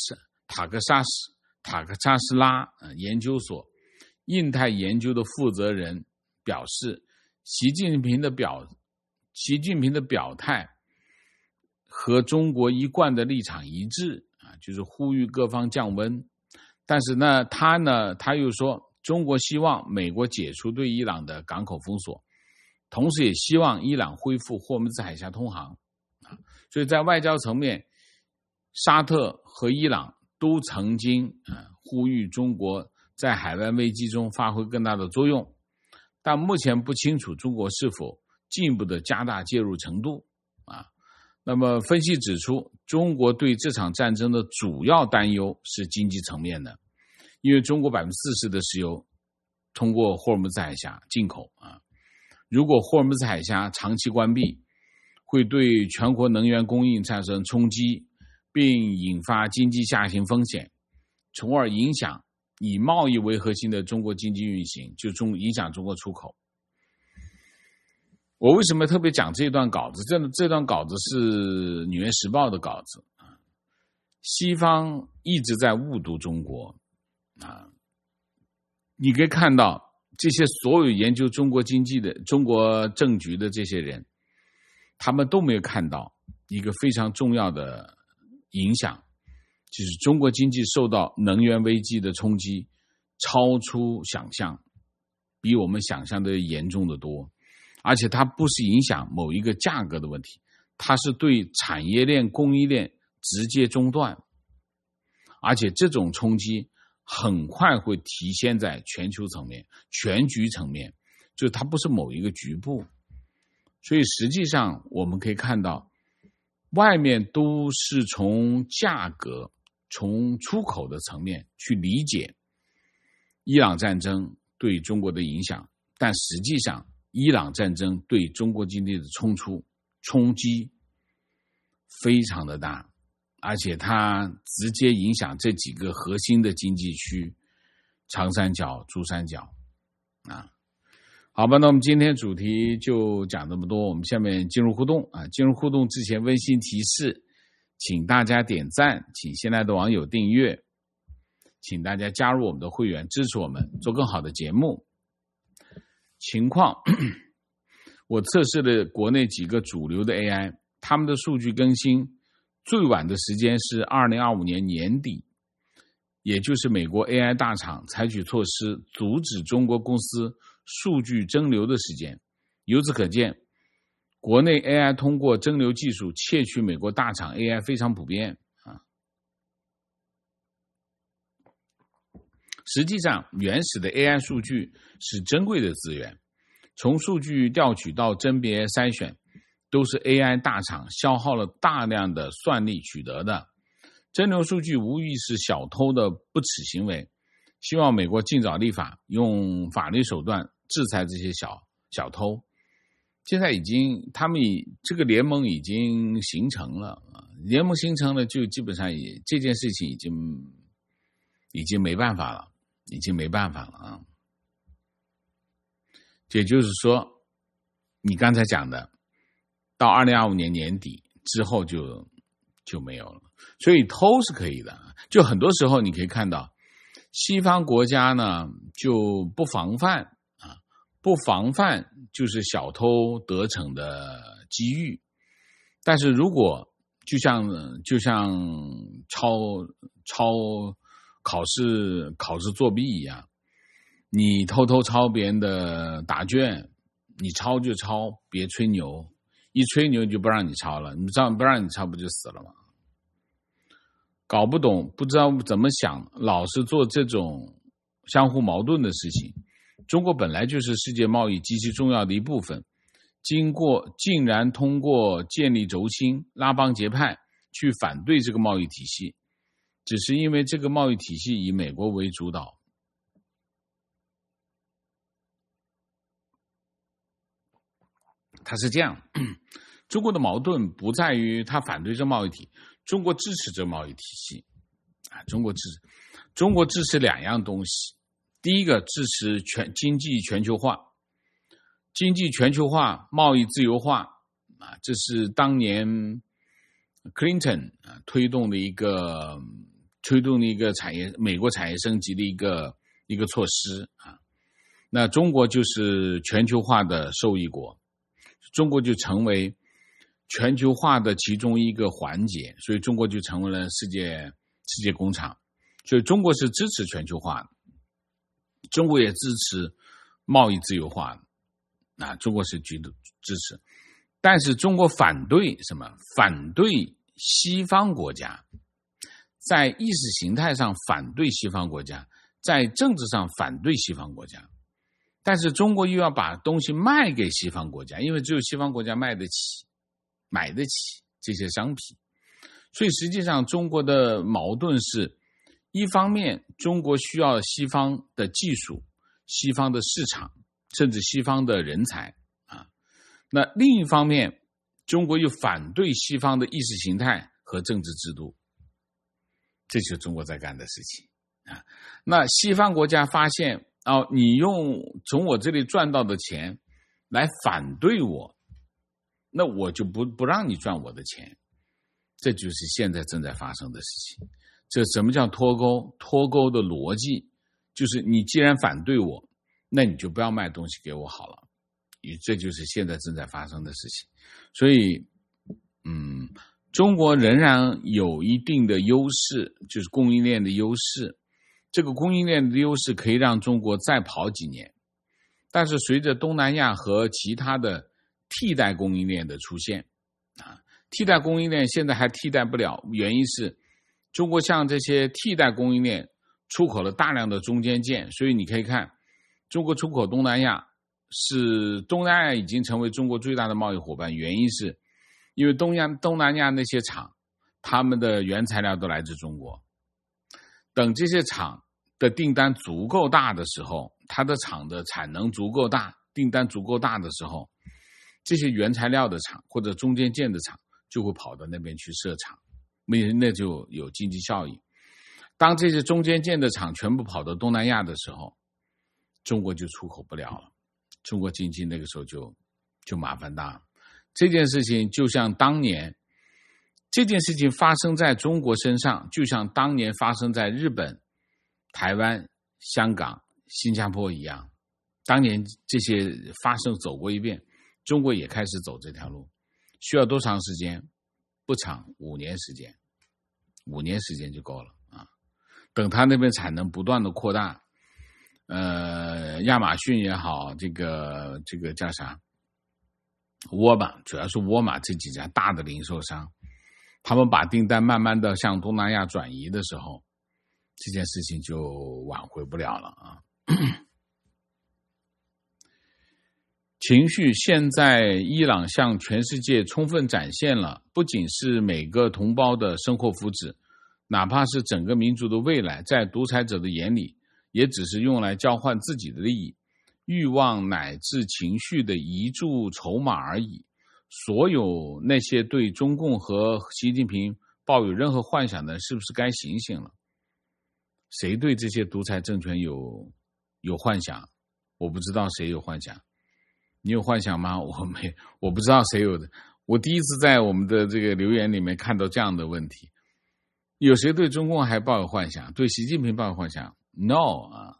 扎斯拉研究所印太研究的负责人表示，习近平的表态和中国一贯的立场一致啊，就是呼吁各方降温。但是呢，他又说，中国希望美国解除对伊朗的港口封锁，同时也希望伊朗恢复霍尔木兹海峡通航啊。所以在外交层面，沙特和伊朗都曾经呼吁中国在海湾危机中发挥更大的作用，但目前不清楚中国是否进一步的加大介入程度啊。那么分析指出，中国对这场战争的主要担忧是经济层面的，因为中国40%的石油通过霍尔木兹海峡进口啊。如果霍尔木兹海峡长期关闭，会对全国能源供应产生冲击，并引发经济下行风险，从而影响以贸易为核心的中国经济运行，就影响中国出口。我为什么特别讲这段稿子？这段稿子是《纽约时报》的稿子。西方一直在误读中国啊，你可以看到这些所有研究中国经济的、中国政局的这些人，他们都没有看到一个非常重要的影响，就是中国经济受到能源危机的冲击超出想象，比我们想象的严重的多。而且它不是影响某一个价格的问题，它是对产业链、供应链直接中断，而且这种冲击很快会体现在全球层面、全局层面，就是它不是某一个局部。所以实际上我们可以看到，外面都是从价格、从出口的层面去理解伊朗战争对中国的影响，但实际上伊朗战争对中国经济的冲击非常的大，而且它直接影响这几个核心的经济区，长三角、珠三角啊。好吧，那我们今天主题就讲这么多，我们下面进入互动啊。进入互动之前，温馨提示，请大家点赞，请新来的网友订阅，请大家加入我们的会员，支持我们做更好的节目。情况，我测试了国内几个主流的 AI， 他们的数据更新最晚的时间是2025年年底，也就是美国 AI 大厂采取措施阻止中国公司数据蒸馏的时间。由此可见，国内 AI 通过蒸馏技术窃取美国大厂 AI 非常普遍啊。实际上，原始的 AI 数据是珍贵的资源，从数据调取到甄别筛选，都是 AI 大厂消耗了大量的算力取得的。蒸馏数据无疑是小偷的不耻行为，希望美国尽早立法，用法律手段制裁这些小偷。现在他们这个联盟已经形成了，联盟形成了，就基本上这件事情已经没办法了，啊。 也就是说，你刚才讲的，到2025年年底之后就没有了。所以偷是可以的，就很多时候你可以看到，西方国家呢就不防范啊，不防范就是小偷得逞的机遇。但是如果就像考试作弊一样，你偷偷抄别人的答卷，你抄就抄，别吹牛，一吹牛就不让你抄了，你知道不让你抄不就死了吗？搞不懂，不知道怎么想，老是做这种相互矛盾的事情。中国本来就是世界贸易极其重要的一部分，竟然通过建立轴心、拉帮结派去反对这个贸易体系，只是因为这个贸易体系以美国为主导。它是这样，中国的矛盾不在于他反对这贸易体，中国支持这贸易体系啊，中国支持两样东西，第一个支持经济全球化，贸易自由化啊，这是当年 Clinton 推动的一个美国产业升级的一个措施啊。那中国就是全球化的受益国，中国就成为全球化的其中一个环节，所以中国就成为了世界工厂。所以中国是支持全球化的，中国也支持贸易自由化的啊，中国是支持。但是中国反对什么？反对西方国家，在意识形态上反对西方国家，在政治上反对西方国家。但是中国又要把东西卖给西方国家，因为只有西方国家买得起这些商品。所以实际上中国的矛盾是，一方面中国需要西方的技术、西方的市场，甚至西方的人才啊。那另一方面，中国又反对西方的意识形态和政治制度，这就是中国在干的事情啊。那西方国家发现你用从我这里赚到的钱来反对我，那我就不让你赚我的钱，这就是现在正在发生的事情。这什么叫脱钩？脱钩的逻辑就是你既然反对我，那你就不要卖东西给我好了。这就是现在正在发生的事情。所以中国仍然有一定的优势，就是供应链的优势。这个供应链的优势可以让中国再跑几年，但是随着东南亚和其他的替代供应链的出现替代供应链现在还替代不了，原因是中国向这些替代供应链出口了大量的中间件，所以你可以看中国出口东南亚，东南亚已经成为中国最大的贸易伙伴，原因是因为东南亚那些厂，他们的原材料都来自中国。等这些厂的订单足够大的时候，它的厂的产能足够大，订单足够大的时候，这些原材料的厂或者中间件的厂就会跑到那边去设厂，那就有经济效益。当这些中间件的厂全部跑到东南亚的时候，中国就出口不了了，中国经济那个时候就麻烦大了。这件事情就像当年这件事情发生在中国身上，就像当年发生在日本、台湾、香港、新加坡一样。当年这些走过一遍，中国也开始走这条路。需要多长时间？不长，5年时间，5年时间就够了啊！等他那边产能不断的扩大，亚马逊也好，这个叫啥？沃尔玛，主要是沃尔玛这几家大的零售商，他们把订单慢慢的向东南亚转移的时候，这件事情就挽回不了了啊。情绪现在伊朗向全世界充分展现了，不仅是每个同胞的生活福祉，哪怕是整个民族的未来，在独裁者的眼里也只是用来交换自己的利益、欲望乃至情绪的一注筹码而已。所有那些对中共和习近平抱有任何幻想的人，是不是该醒醒了？谁对这些独裁政权有幻想？我不知道谁有幻想。 你有幻想吗？我不知道谁有的。我第一次在我们的这个留言里面看到这样的问题。有谁对中共还抱有幻想？对习近平抱有幻想 ？No 啊！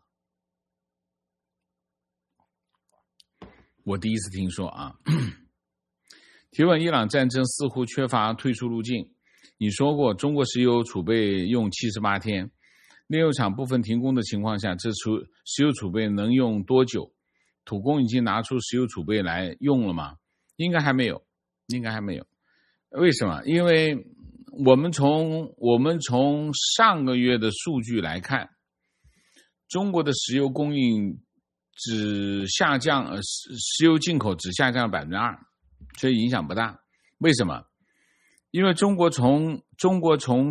我第一次听说啊。提问：伊朗战争似乎缺乏退出路径。你说过，中国石油储备用78天，炼油厂部分停工的情况下，这石油储备能用多久？土工已经拿出石油储备来用了吗？应该还没有，为什么？因为我们从上个月的数据来看，中国的石油供应只下降，石油进口只下降了 2%， 所以影响不大。为什么？因为中国从中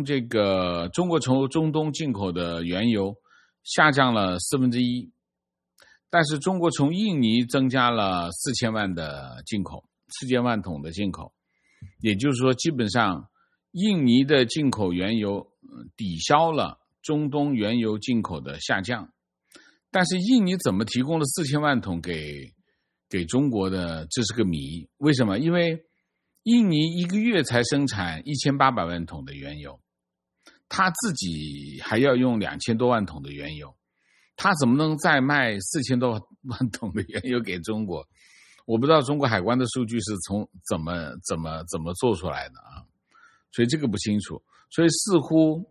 东进口的原油下降了1/4，但是中国从印尼增加了4000万的进口，4000万桶的进口，也就是说，基本上印尼的进口原油抵消了中东原油进口的下降。但是印尼怎么提供了4000万桶给中国的，这是个谜。为什么？因为印尼一个月才生产1800万桶的原油，他自己还要用2000多万桶的原油，他怎么能再卖4000多万桶的原油给中国？我不知道中国海关的数据是从怎么做出来的啊，所以这个不清楚。所以似乎，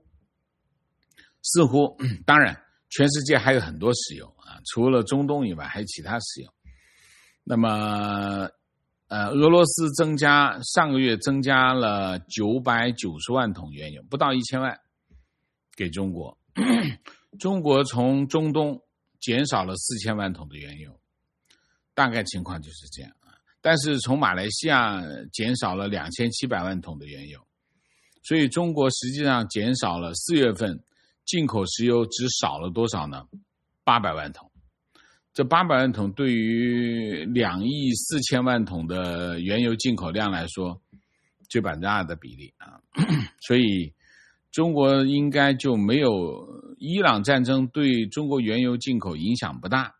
当然，全世界还有很多石油啊，除了中东以外，还有其他石油。那么，俄罗斯上个月增加了990万桶原油，不到1000万给中国。中国从中东减少了4000万桶的原油，大概情况就是这样啊。但是从马来西亚减少了2700万桶的原油，所以中国实际上减少了4月份进口石油只少了多少呢？800万桶。这800万桶对于2亿4千万桶的原油进口量来说，就2%的比例啊。所以中国应该就没有，伊朗战争对中国原油进口影响不大，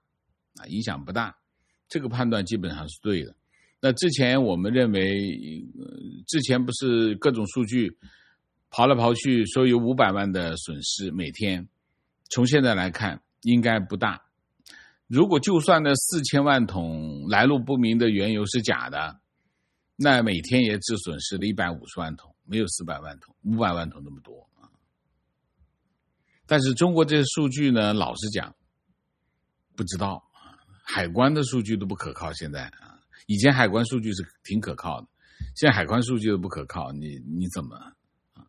这个判断基本上是对的。那之前我们认为，之前不是各种数据跑来跑去说有500万的损失每天，从现在来看应该不大。如果就算那4000万桶来路不明的原油是假的，那每天也只损失了150万桶，没有400万桶、500万桶那么多啊。但是中国这些数据呢，老实讲，不知道，海关的数据都不可靠。现在啊，以前海关数据是挺可靠的，现在海关数据都不可靠，你怎么啊？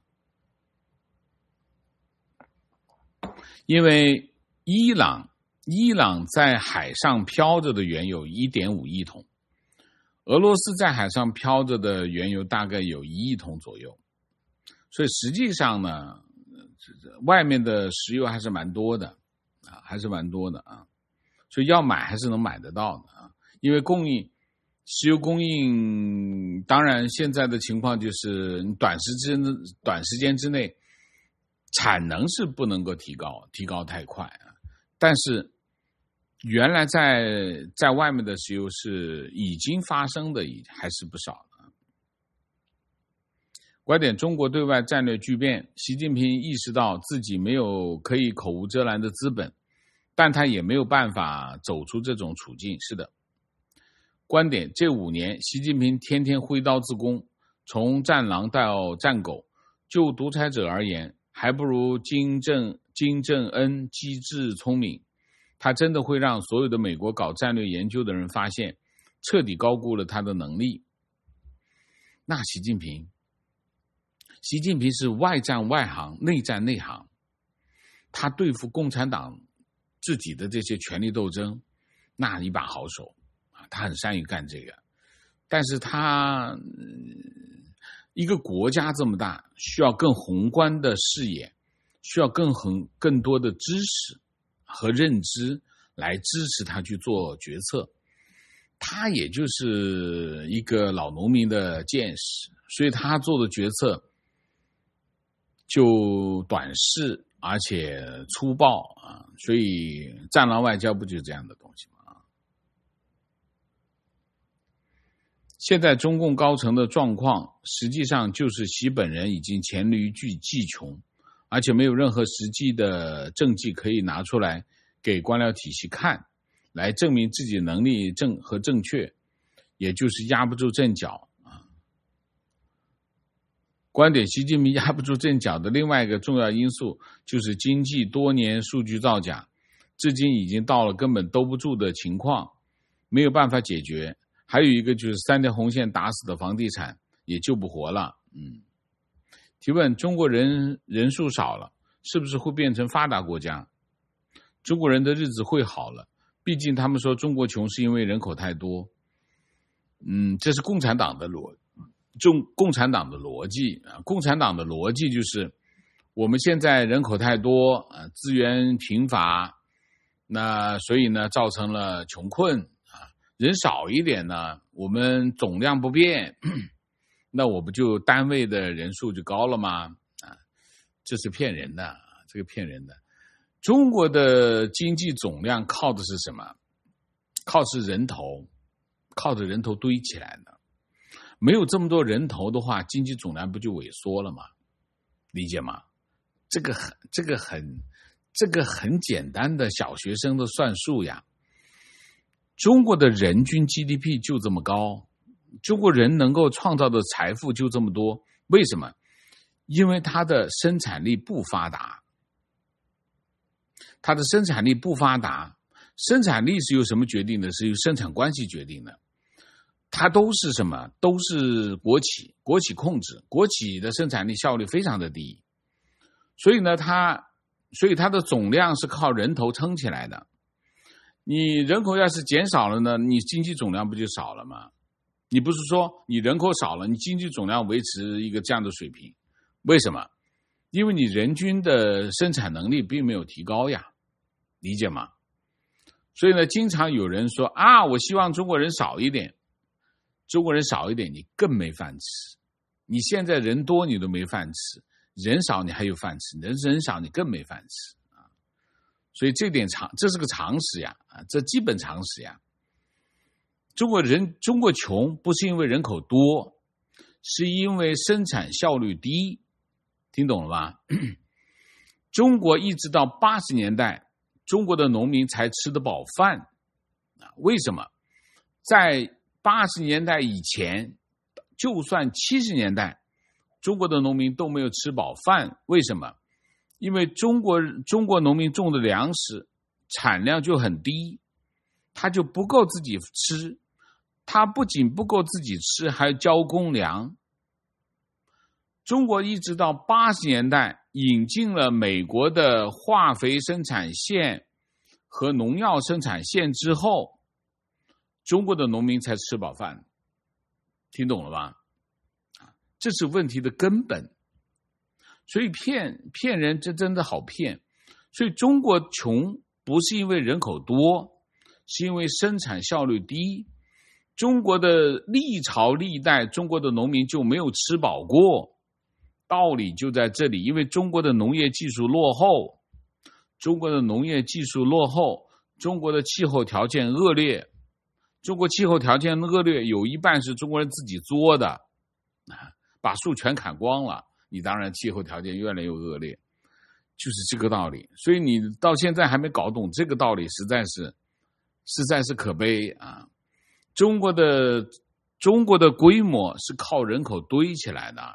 因为伊朗在海上漂着的原油1.5亿桶，俄罗斯在海上漂着的原油大概有1亿桶左右，所以实际上呢，外面的石油还是蛮多的啊，所以要买还是能买得到的啊。因为石油供应，当然现在的情况就是短时间之内产能是不能够提高太快啊。但是原来在外面的石油是已经发生的还是不少的。观点：中国对外战略巨变，习近平意识到自己没有可以口无遮拦的资本，但他也没有办法走出这种处境。是的。观点：这5年，习近平天天挥刀自宫，从战狼到战狗，就独裁者而言，还不如金正恩机智聪明。他真的会让所有的美国搞战略研究的人发现，彻底高估了他的能力。那习近平是外战外行，内战内行。他对付共产党自己的这些权力斗争，那一把好手啊，他很善于干这个。但是他一个国家这么大，需要更宏观的视野，需要更多的知识和认知来支持他去做决策。他也就是一个老农民的见识，所以他做的决策就短视而且粗暴啊，所以战狼外交不就是这样的东西吗？ 现在中共高层的状况，实际上就是习本人已经黔驴技穷，而且没有任何实际的政绩可以拿出来给官僚体系看，来证明自己的能力正确，也就是压不住阵脚啊。观点习近平压不住阵脚的另外一个重要因素，就是经济多年数据造假，至今已经到了根本兜不住的情况，没有办法解决。还有一个就是3条红线打死的房地产也救不活了。提问：中国人数少了，是不是会变成发达国家？中国人的日子会好了，毕竟他们说中国穷是因为人口太多。这是共产党的逻辑啊。共产党的逻辑就是我们现在人口太多，资源贫乏，那所以呢造成了穷困。人少一点呢，我们总量不变，那我不就单位的人数就高了吗？这是骗人的，这个骗人的。中国的经济总量靠的是什么？靠的是人头，靠着人头堆起来的。没有这么多人头的话，经济总量不就萎缩了吗？理解吗？这个很简单的小学生的算术呀。中国的人均 GDP 就这么高，中国人能够创造的财富就这么多，为什么？因为它的生产力不发达。它的生产力不发达，生产力是由什么决定的？是由生产关系决定的。它都是什么？都是国企控制，国企的生产力效率非常的低，所以它的总量是靠人头撑起来的。你人口要是减少了呢，你经济总量不就少了吗？你不是说你人口少了，你经济总量维持一个这样的水平，为什么？因为你人均的生产能力并没有提高呀，理解吗？所以呢，经常有人说我希望中国人少一点，你更没饭吃。你现在人多你都没饭吃，人少你还有饭吃，人少你更没饭吃。所以这是个常识呀，这基本常识呀。中国穷不是因为人口多，是因为生产效率低，听懂了吧？中国一直到80年代，中国的农民才吃得饱饭。为什么？在80年代以前，就算70年代，中国的农民都没有吃饱饭。为什么？因为中国农民种的粮食产量就很低，他就不够自己吃，他不仅不够自己吃，还要交公粮。中国一直到80年代引进了美国的化肥生产线和农药生产线之后，中国的农民才吃饱饭。听懂了吧？这是问题的根本。所以骗人，这真的好骗。所以中国穷不是因为人口多，是因为生产效率低。中国的历朝历代，中国的农民就没有吃饱过，道理就在这里。因为中国的农业技术落后，中国的气候条件恶劣。中国气候条件恶劣，有一半是中国人自己作的，把树全砍光了，你当然气候条件越来越恶劣，就是这个道理。所以你到现在还没搞懂这个道理，实在是可悲啊！中国的规模是靠人口堆起来的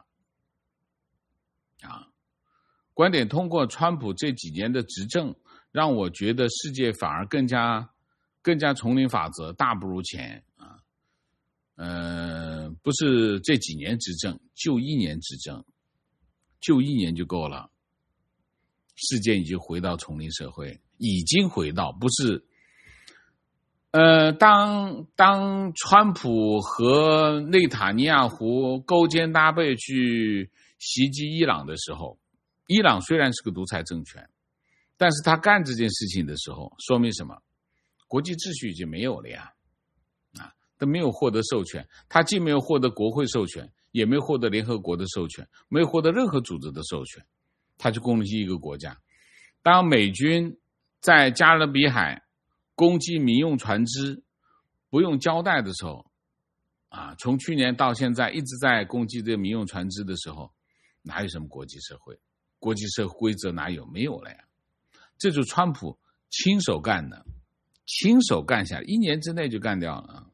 啊。观点通过川普这几年的执政，让我觉得世界反而更加丛林法则，大不如前啊。不是这几年执政，就1年执政。就1年就够了，世界已经回到丛林社会，已经回到，不是当川普和内塔尼亚胡勾肩搭背去袭击伊朗的时候，伊朗虽然是个独裁政权，但是他干这件事情的时候，说明什么？国际秩序已经没有了呀，他没有获得授权，他既没有获得国会授权，也没有获得联合国的授权，没有获得任何组织的授权，他去攻击一个国家。当美军在加勒比海攻击民用船只不用交代的时候， 从去年到现在一直在攻击这个民用船只的时候，哪有什么国际社会？国际社会规则哪有？没有了呀！这就是川普亲手干的，亲手干下来，1年之内就干掉了。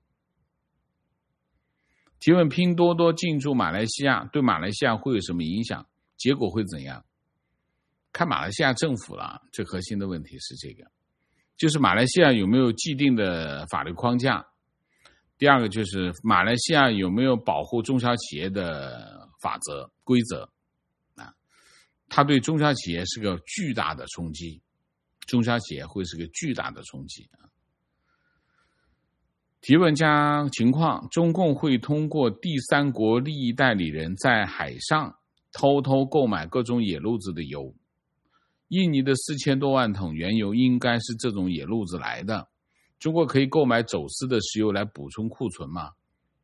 提问：拼多多进驻马来西亚，对马来西亚会有什么影响？结果会怎样？看马来西亚政府了。最核心的问题是这个，就是马来西亚有没有既定的法律框架？第二个就是马来西亚有没有保护中小企业的法则规则？它对中小企业是个巨大的冲击，中小企业会是个巨大的冲击。提问加情况：中共会通过第三国利益代理人在海上偷偷购买各种野路子的油。印尼的4000多万桶原油应该是这种野路子来的。中国可以购买走私的石油来补充库存吗？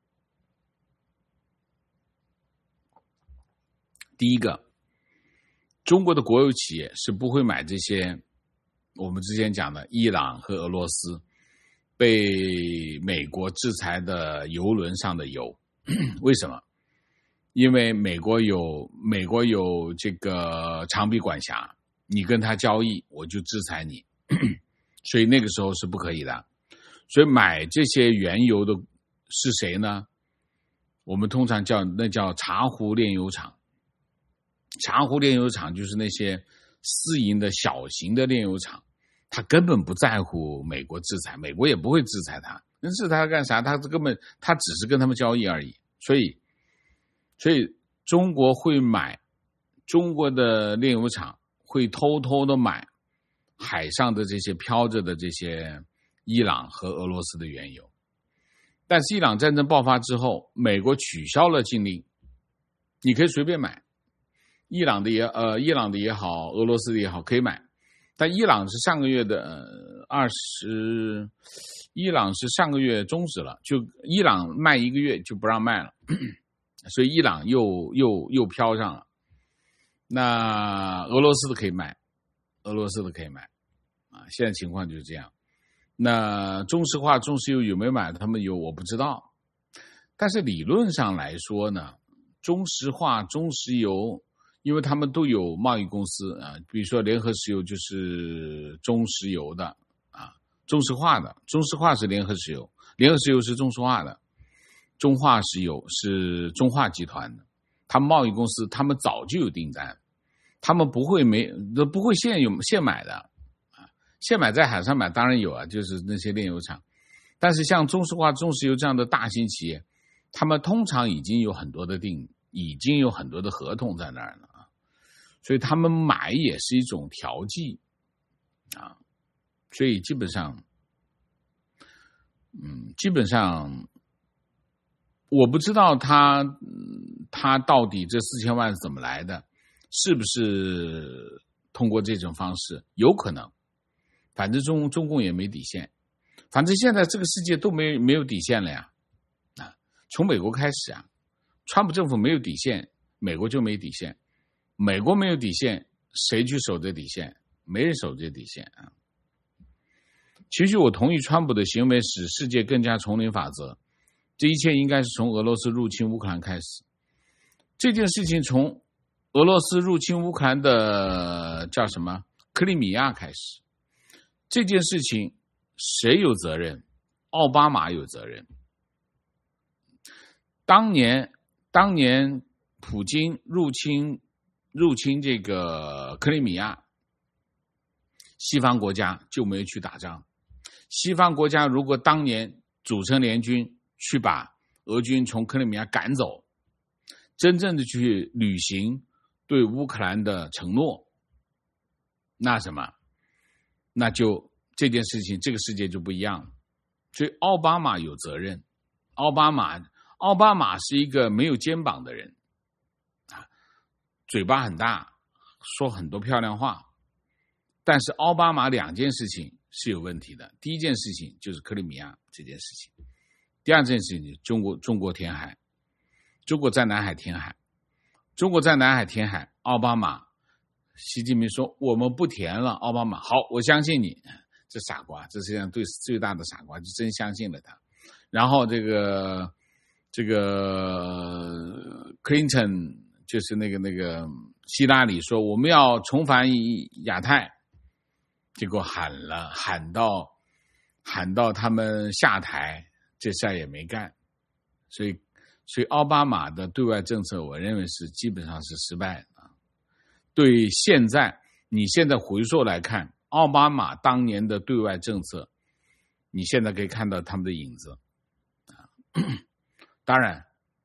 第一个，中国的国有企业是不会买这些我们之前讲的伊朗和俄罗斯被美国制裁的油轮上的油。为什么？因为美国有这个长臂管辖，你跟他交易我就制裁你，所以那个时候是不可以的。所以买这些原油的是谁呢？我们通常叫茶壶炼油厂。茶壶炼油厂就是那些私营的小型的炼油厂，他根本不在乎美国制裁，美国也不会制裁他。那制裁他干啥？他只是跟他们交易而已。所以中国会买，中国的炼油厂会偷偷的买海上的这些飘着的这些伊朗和俄罗斯的原油。但是伊朗战争爆发之后，美国取消了禁令，你可以随便买，伊朗的也好，俄罗斯的也好，可以买。但伊朗是上个月终止了，就伊朗卖1个月就不让卖了，所以伊朗又飘上了。那俄罗斯的可以卖，现在情况就是这样。那中石化、中石油有没有买他们油我不知道，但是理论上来说呢，中石化、中石油，因为他们都有贸易公司比如说联合石油就是中石油的中石化的，中石化是联合石油，联合石油是中石化的，中化石油是中化集团的。他们贸易公司，他们早就有订单，他们不会现买的。现买在海上买当然有就是那些炼油厂。但是像中石化、中石油这样的大型企业，他们通常已经有很多的合同在那儿了所以他们买也是一种调剂所以基本上我不知道他到底这4000万是怎么来的，是不是通过这种方式？有可能，反正中共也没底线，反正现在这个世界都没有底线了呀从美国开始川普政府没有底线，美国就没底线，美国没有底线，谁去守这底线？没人守这底线其实我同意川普的行为使世界更加丛林法则，这一切应该是从俄罗斯入侵乌克兰开始。这件事情从俄罗斯入侵乌克兰的叫什么克里米亚开始，这件事情谁有责任？奥巴马有责任。当年普京入侵这个克里米亚，西方国家就没有去打仗。西方国家如果当年组成联军去把俄军从克里米亚赶走，真正的去履行对乌克兰的承诺，那就这件事情，这个世界就不一样了。所以奥巴马有责任。奥巴马是一个没有肩膀的人嘴巴很大，说很多漂亮话，但是奥巴马2件事情是有问题的。第一件事情就是克里米亚这件事情，第二件事情就是中国填海，中国在南海填海，奥巴马习近平说我们不填了，奥巴马好，我相信你，这傻瓜，这世界上最大的傻瓜，就真相信了他。然后这个这个 Clinton 就是那个希拉里说我们要重返亚太，结果喊到他们下台，这事儿也没干，所以奥巴马的对外政策，我认为是基本上是失败的。对你现在回溯来看，奥巴马当年的对外政策，你现在可以看到他们的影子。当然，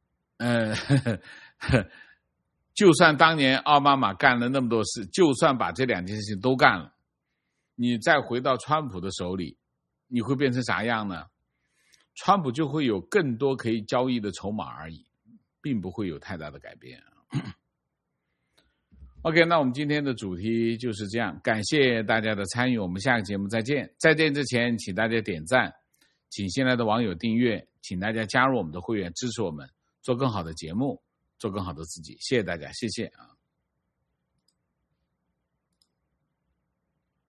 就算当年奥巴马干了那么多事，就算把这两件事情都干了，你再回到川普的手里，你会变成啥样呢？川普就会有更多可以交易的筹码而已，并不会有太大的改变。OK， 那我们今天的主题就是这样，感谢大家的参与，我们下个节目再见。再见之前，请大家点赞，请新来的网友订阅，请大家加入我们的会员，支持我们做更好的节目，做更好的自己。谢谢大家，谢谢啊。